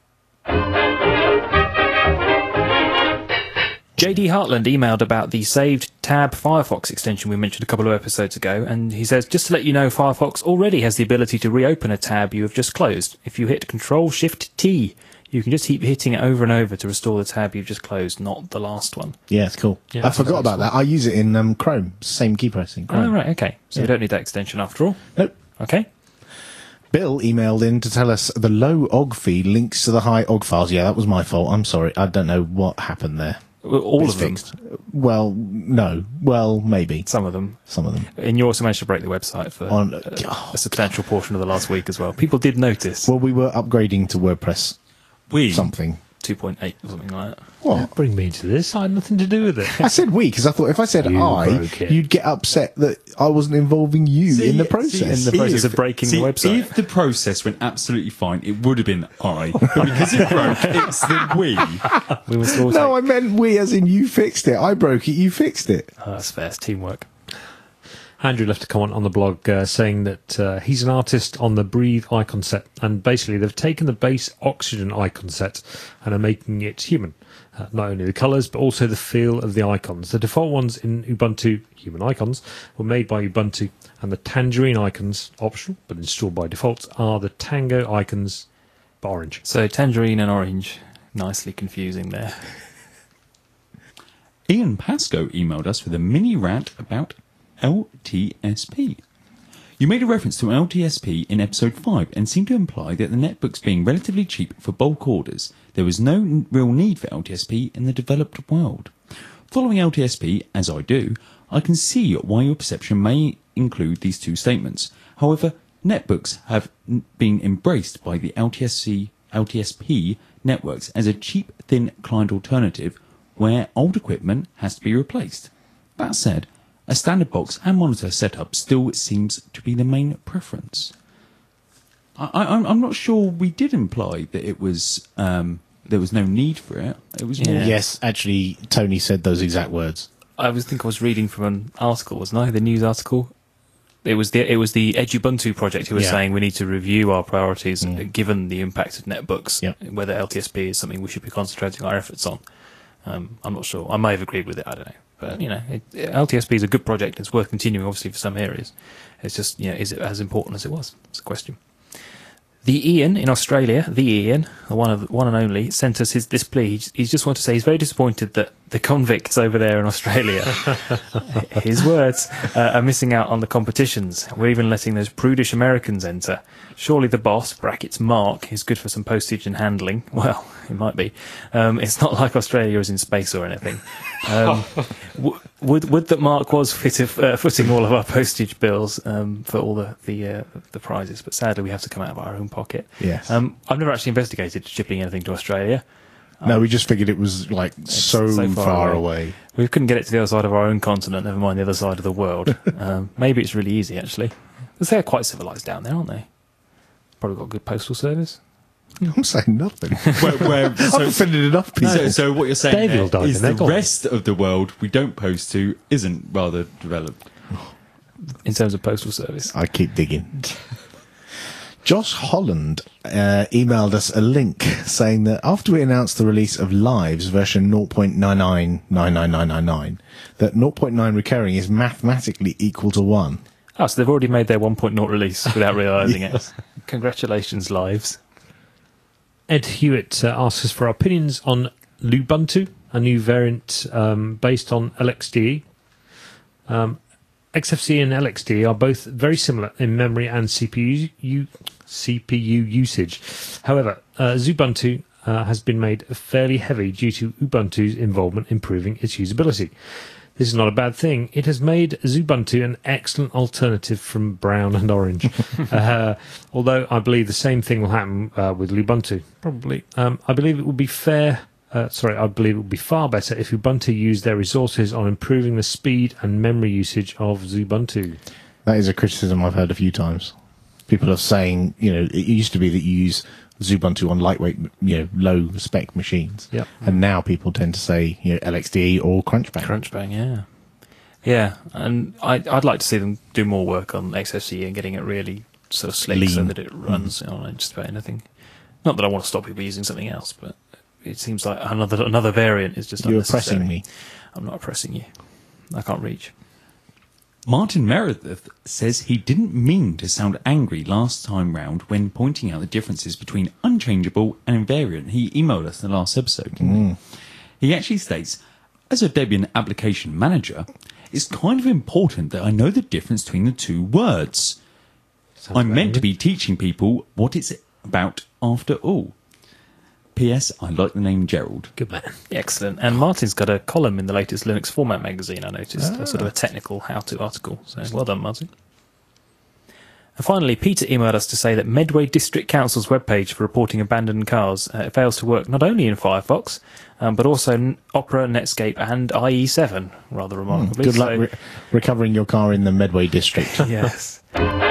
Speaker 1: J D Hartland emailed about the saved tab Firefox extension we mentioned a couple of episodes ago, and he says, just to let you know, Firefox already has the ability to reopen a tab you have just closed. If you hit Control Shift T, you can just keep hitting it over and over to restore the tab you've just closed, not the last one.
Speaker 3: Yeah, it's cool.
Speaker 6: Yeah,
Speaker 3: I forgot about that. I use it in um, Chrome. Same key pressing. Chrome.
Speaker 1: Oh, right, okay. So
Speaker 3: Yeah.
Speaker 1: we don't need that extension after all.
Speaker 3: Nope.
Speaker 1: Okay.
Speaker 3: Bill emailed in to tell us the low O G feed links to the high O G files. Yeah, that was my fault. I'm sorry. I don't know what happened there.
Speaker 1: Well, all
Speaker 3: It's
Speaker 1: of them.
Speaker 3: fixed. Well, no. Well, maybe.
Speaker 1: Some of them.
Speaker 3: Some of them.
Speaker 1: And you also managed to break the website for
Speaker 3: On-
Speaker 1: a, a substantial portion of the last week as well. People did notice.
Speaker 3: Well, we were upgrading to WordPress
Speaker 7: We.
Speaker 3: something.
Speaker 1: two point eight or something like that.
Speaker 3: What?
Speaker 6: Bring me into this. I had nothing to do with it.
Speaker 3: I said we because I thought if I said
Speaker 6: You
Speaker 3: I,
Speaker 6: broke it.
Speaker 3: you'd get upset that I wasn't involving you
Speaker 7: See,
Speaker 3: in the
Speaker 7: see,
Speaker 3: process.
Speaker 1: in the process of breaking
Speaker 7: see,
Speaker 1: the website.
Speaker 7: If the process went absolutely fine, it would have been I. But because it broke, it's the we.
Speaker 1: We must all
Speaker 3: No, I
Speaker 1: take-
Speaker 3: meant we as in you fixed it. I broke it, you fixed it.
Speaker 1: Oh, that's fair. It's teamwork.
Speaker 6: Andrew left a comment on the blog uh, saying that uh, he's an artist on the Breathe icon set, and basically they've taken the base Oxygen icon set and are making it human. Uh, not only the colours, but also the feel of the icons. The default ones in Ubuntu, human icons, were made by Ubuntu, and the Tangerine icons, optional but installed by default, are the Tango icons, but orange.
Speaker 1: So tangerine and orange, nicely confusing there.
Speaker 7: Ian Pascoe emailed us with a mini rant about L T S P. You made a reference to L T S P in episode five and seemed to imply that the netbooks being relatively cheap for bulk orders, there was no n- real need for L T S P in the developed world. Following L T S P, as I do, I can see why your perception may include these two statements. However, netbooks have n- been embraced by the L T S C, L T S P networks as a cheap, thin client alternative where old equipment has to be replaced. That said, a standard box and monitor setup still seems to be the main preference. I, I, I'm- I'm not sure we did imply that it was um, there was no need for it. It was more
Speaker 1: Yeah.
Speaker 3: Yes, actually, Tony said those exact words.
Speaker 1: I was think I was reading from an article, wasn't I? The news article. It was the it was the Edubuntu project who was
Speaker 3: Yeah.
Speaker 1: saying we need to review our priorities
Speaker 3: Mm.
Speaker 1: uh, given the impact of netbooks.
Speaker 3: Yep.
Speaker 1: Whether L T S P is something we should be concentrating our efforts on. Um, I'm not sure. I may have agreed with it. I don't know. But you know, it, L T S P is a good project. It's worth continuing, obviously, for some areas. It's just, you know, is it as important as it was? It's a question. The Ian in Australia, the Ian, the one of one and only, sent us his this plea. He's, he's just wanted to say he's very disappointed that the convicts over there in Australia, his words, uh, are missing out on the competitions. We're even letting those prudish Americans enter. Surely the boss, brackets Mark, is good for some postage and handling. Well, it might be. Um, it's not like Australia is in space or anything. Um, w- would would that Mark was fit of, uh, footing all of our postage bills um, for all the the, uh, the prizes, but sadly we have to come out of our own pocket.
Speaker 3: Yes.
Speaker 1: Um, I've never actually investigated shipping anything to Australia.
Speaker 3: No, we just figured it was like so,
Speaker 1: so far
Speaker 3: far,
Speaker 1: away.
Speaker 3: away.
Speaker 1: We couldn't get it to the other side of our own continent, never mind the other side of the world. um, maybe it's really easy, actually. Because they're quite civilised down there, aren't they? Probably got a good postal service.
Speaker 3: I'm saying nothing.
Speaker 7: where, where,
Speaker 3: I've
Speaker 7: so,
Speaker 3: offended enough people.
Speaker 7: so, so what you're saying
Speaker 6: Davey will
Speaker 7: there
Speaker 6: dive
Speaker 7: is
Speaker 6: in there,
Speaker 7: the
Speaker 6: go on.
Speaker 7: rest of the world we don't post to isn't rather developed.
Speaker 1: In terms of postal service.
Speaker 3: I keep digging. Josh Holland uh, emailed us a link saying that after we announced the release of Lives version zero point nine nine nine nine nine nine nine, that zero point nine recurring is mathematically equal to one.
Speaker 1: Oh, so they've already made their one point oh release without realising it. Congratulations, Lives.
Speaker 6: Ed Hewitt uh, asks us for our opinions on Lubuntu, a new variant um, based on L X D E. Um, X F C and L X D E are both very similar in memory and C P U, u- C P U usage. However, uh, Xubuntu uh, has been made fairly heavy due to Ubuntu's involvement improving its usability. This is not a bad thing. It has made Xubuntu an excellent alternative from brown and orange. uh, although I believe the same thing will happen uh, with Lubuntu. Probably. Um, I believe it would be fair. Uh, sorry, I believe it would be far better if Ubuntu used their resources on improving the speed and memory usage of Xubuntu.
Speaker 3: That is a criticism I've heard a few times. People are saying, you know, it used to be that you use Xubuntu on lightweight, you know, low spec machines.
Speaker 6: Yep.
Speaker 3: And now people tend to say, you know, L X D E or Crunchbang.
Speaker 1: Crunchbang, yeah. Yeah, and I'd, I'd like to see them do more work on X F C E and getting it really sort of slick so
Speaker 3: Lean.
Speaker 1: that it runs on just about anything. Not that I want to stop people using something else, but it seems like another another variant is just
Speaker 3: You're
Speaker 1: unnecessary.
Speaker 3: oppressing me.
Speaker 1: I'm not oppressing you. I can't reach.
Speaker 7: Martin Meredith says he didn't mean to sound angry last time round when pointing out the differences between unchangeable and invariant. He emailed us in the last episode, didn't he? He actually states, as a Debian application manager, it's kind of important that I know the difference between the two words.
Speaker 6: Sounds
Speaker 7: I'm
Speaker 6: about
Speaker 7: meant to
Speaker 6: it.
Speaker 7: be teaching people what it's about after all. P S. I like the name Gerald.
Speaker 6: Good man.
Speaker 1: Excellent. And Martin's got a column in the latest Linux Format magazine, I noticed. A sort of a technical how-to article. So well done, Martin. And finally, Peter emailed us to say that Medway District Council's webpage for reporting abandoned cars uh, it fails to work not only in Firefox, um, but also n- Opera, Netscape, and I E seven, rather remarkably.
Speaker 3: Good luck
Speaker 1: So-
Speaker 3: re- recovering your car in the Medway district.
Speaker 1: Yes.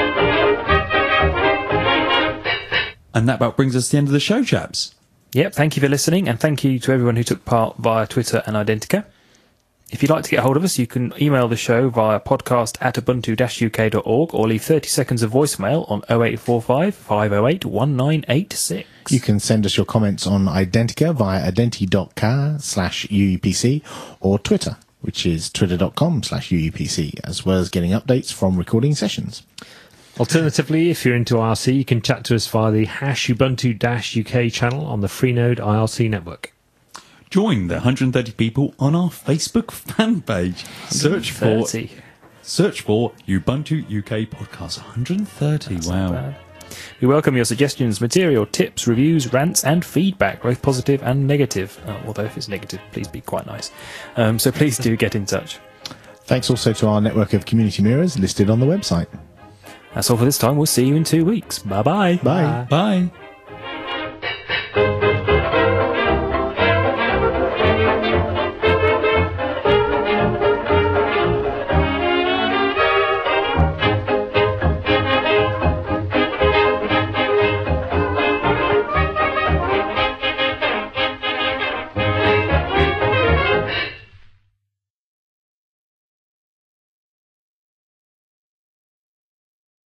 Speaker 7: And that about brings us to the end of the show, chaps.
Speaker 1: Yep, thank you for listening, and thank you to everyone who took part via Twitter and Identica. If you'd like to get hold of us, you can email the show via podcast at ubuntu dash u k dot org or leave thirty seconds of voicemail on oh eight four five, five oh eight, one nine eight six.
Speaker 3: You can send us your comments on Identica via identi.car slash UUPC or Twitter, which is twitter.com slash UUPC, as well as getting updates from recording sessions.
Speaker 6: Alternatively, if you're into I R C, you can chat to us via the hash Ubuntu-U K channel on the Freenode I R C network.
Speaker 7: Join the one hundred thirty people on our Facebook fan page. Search for
Speaker 1: thirty.
Speaker 7: search for Ubuntu U K Podcast. one hundred thirty.
Speaker 1: That's not
Speaker 7: Wow.
Speaker 1: bad. We welcome your suggestions, material, tips, reviews, rants, and feedback, both positive and negative. Uh, although if it's negative, please be quite nice. Um, so please do get in touch.
Speaker 3: Thanks also to our network of community mirrors listed on the website.
Speaker 1: That's all for this time. We'll see you in two weeks. Bye-bye.
Speaker 3: Bye.
Speaker 7: Bye.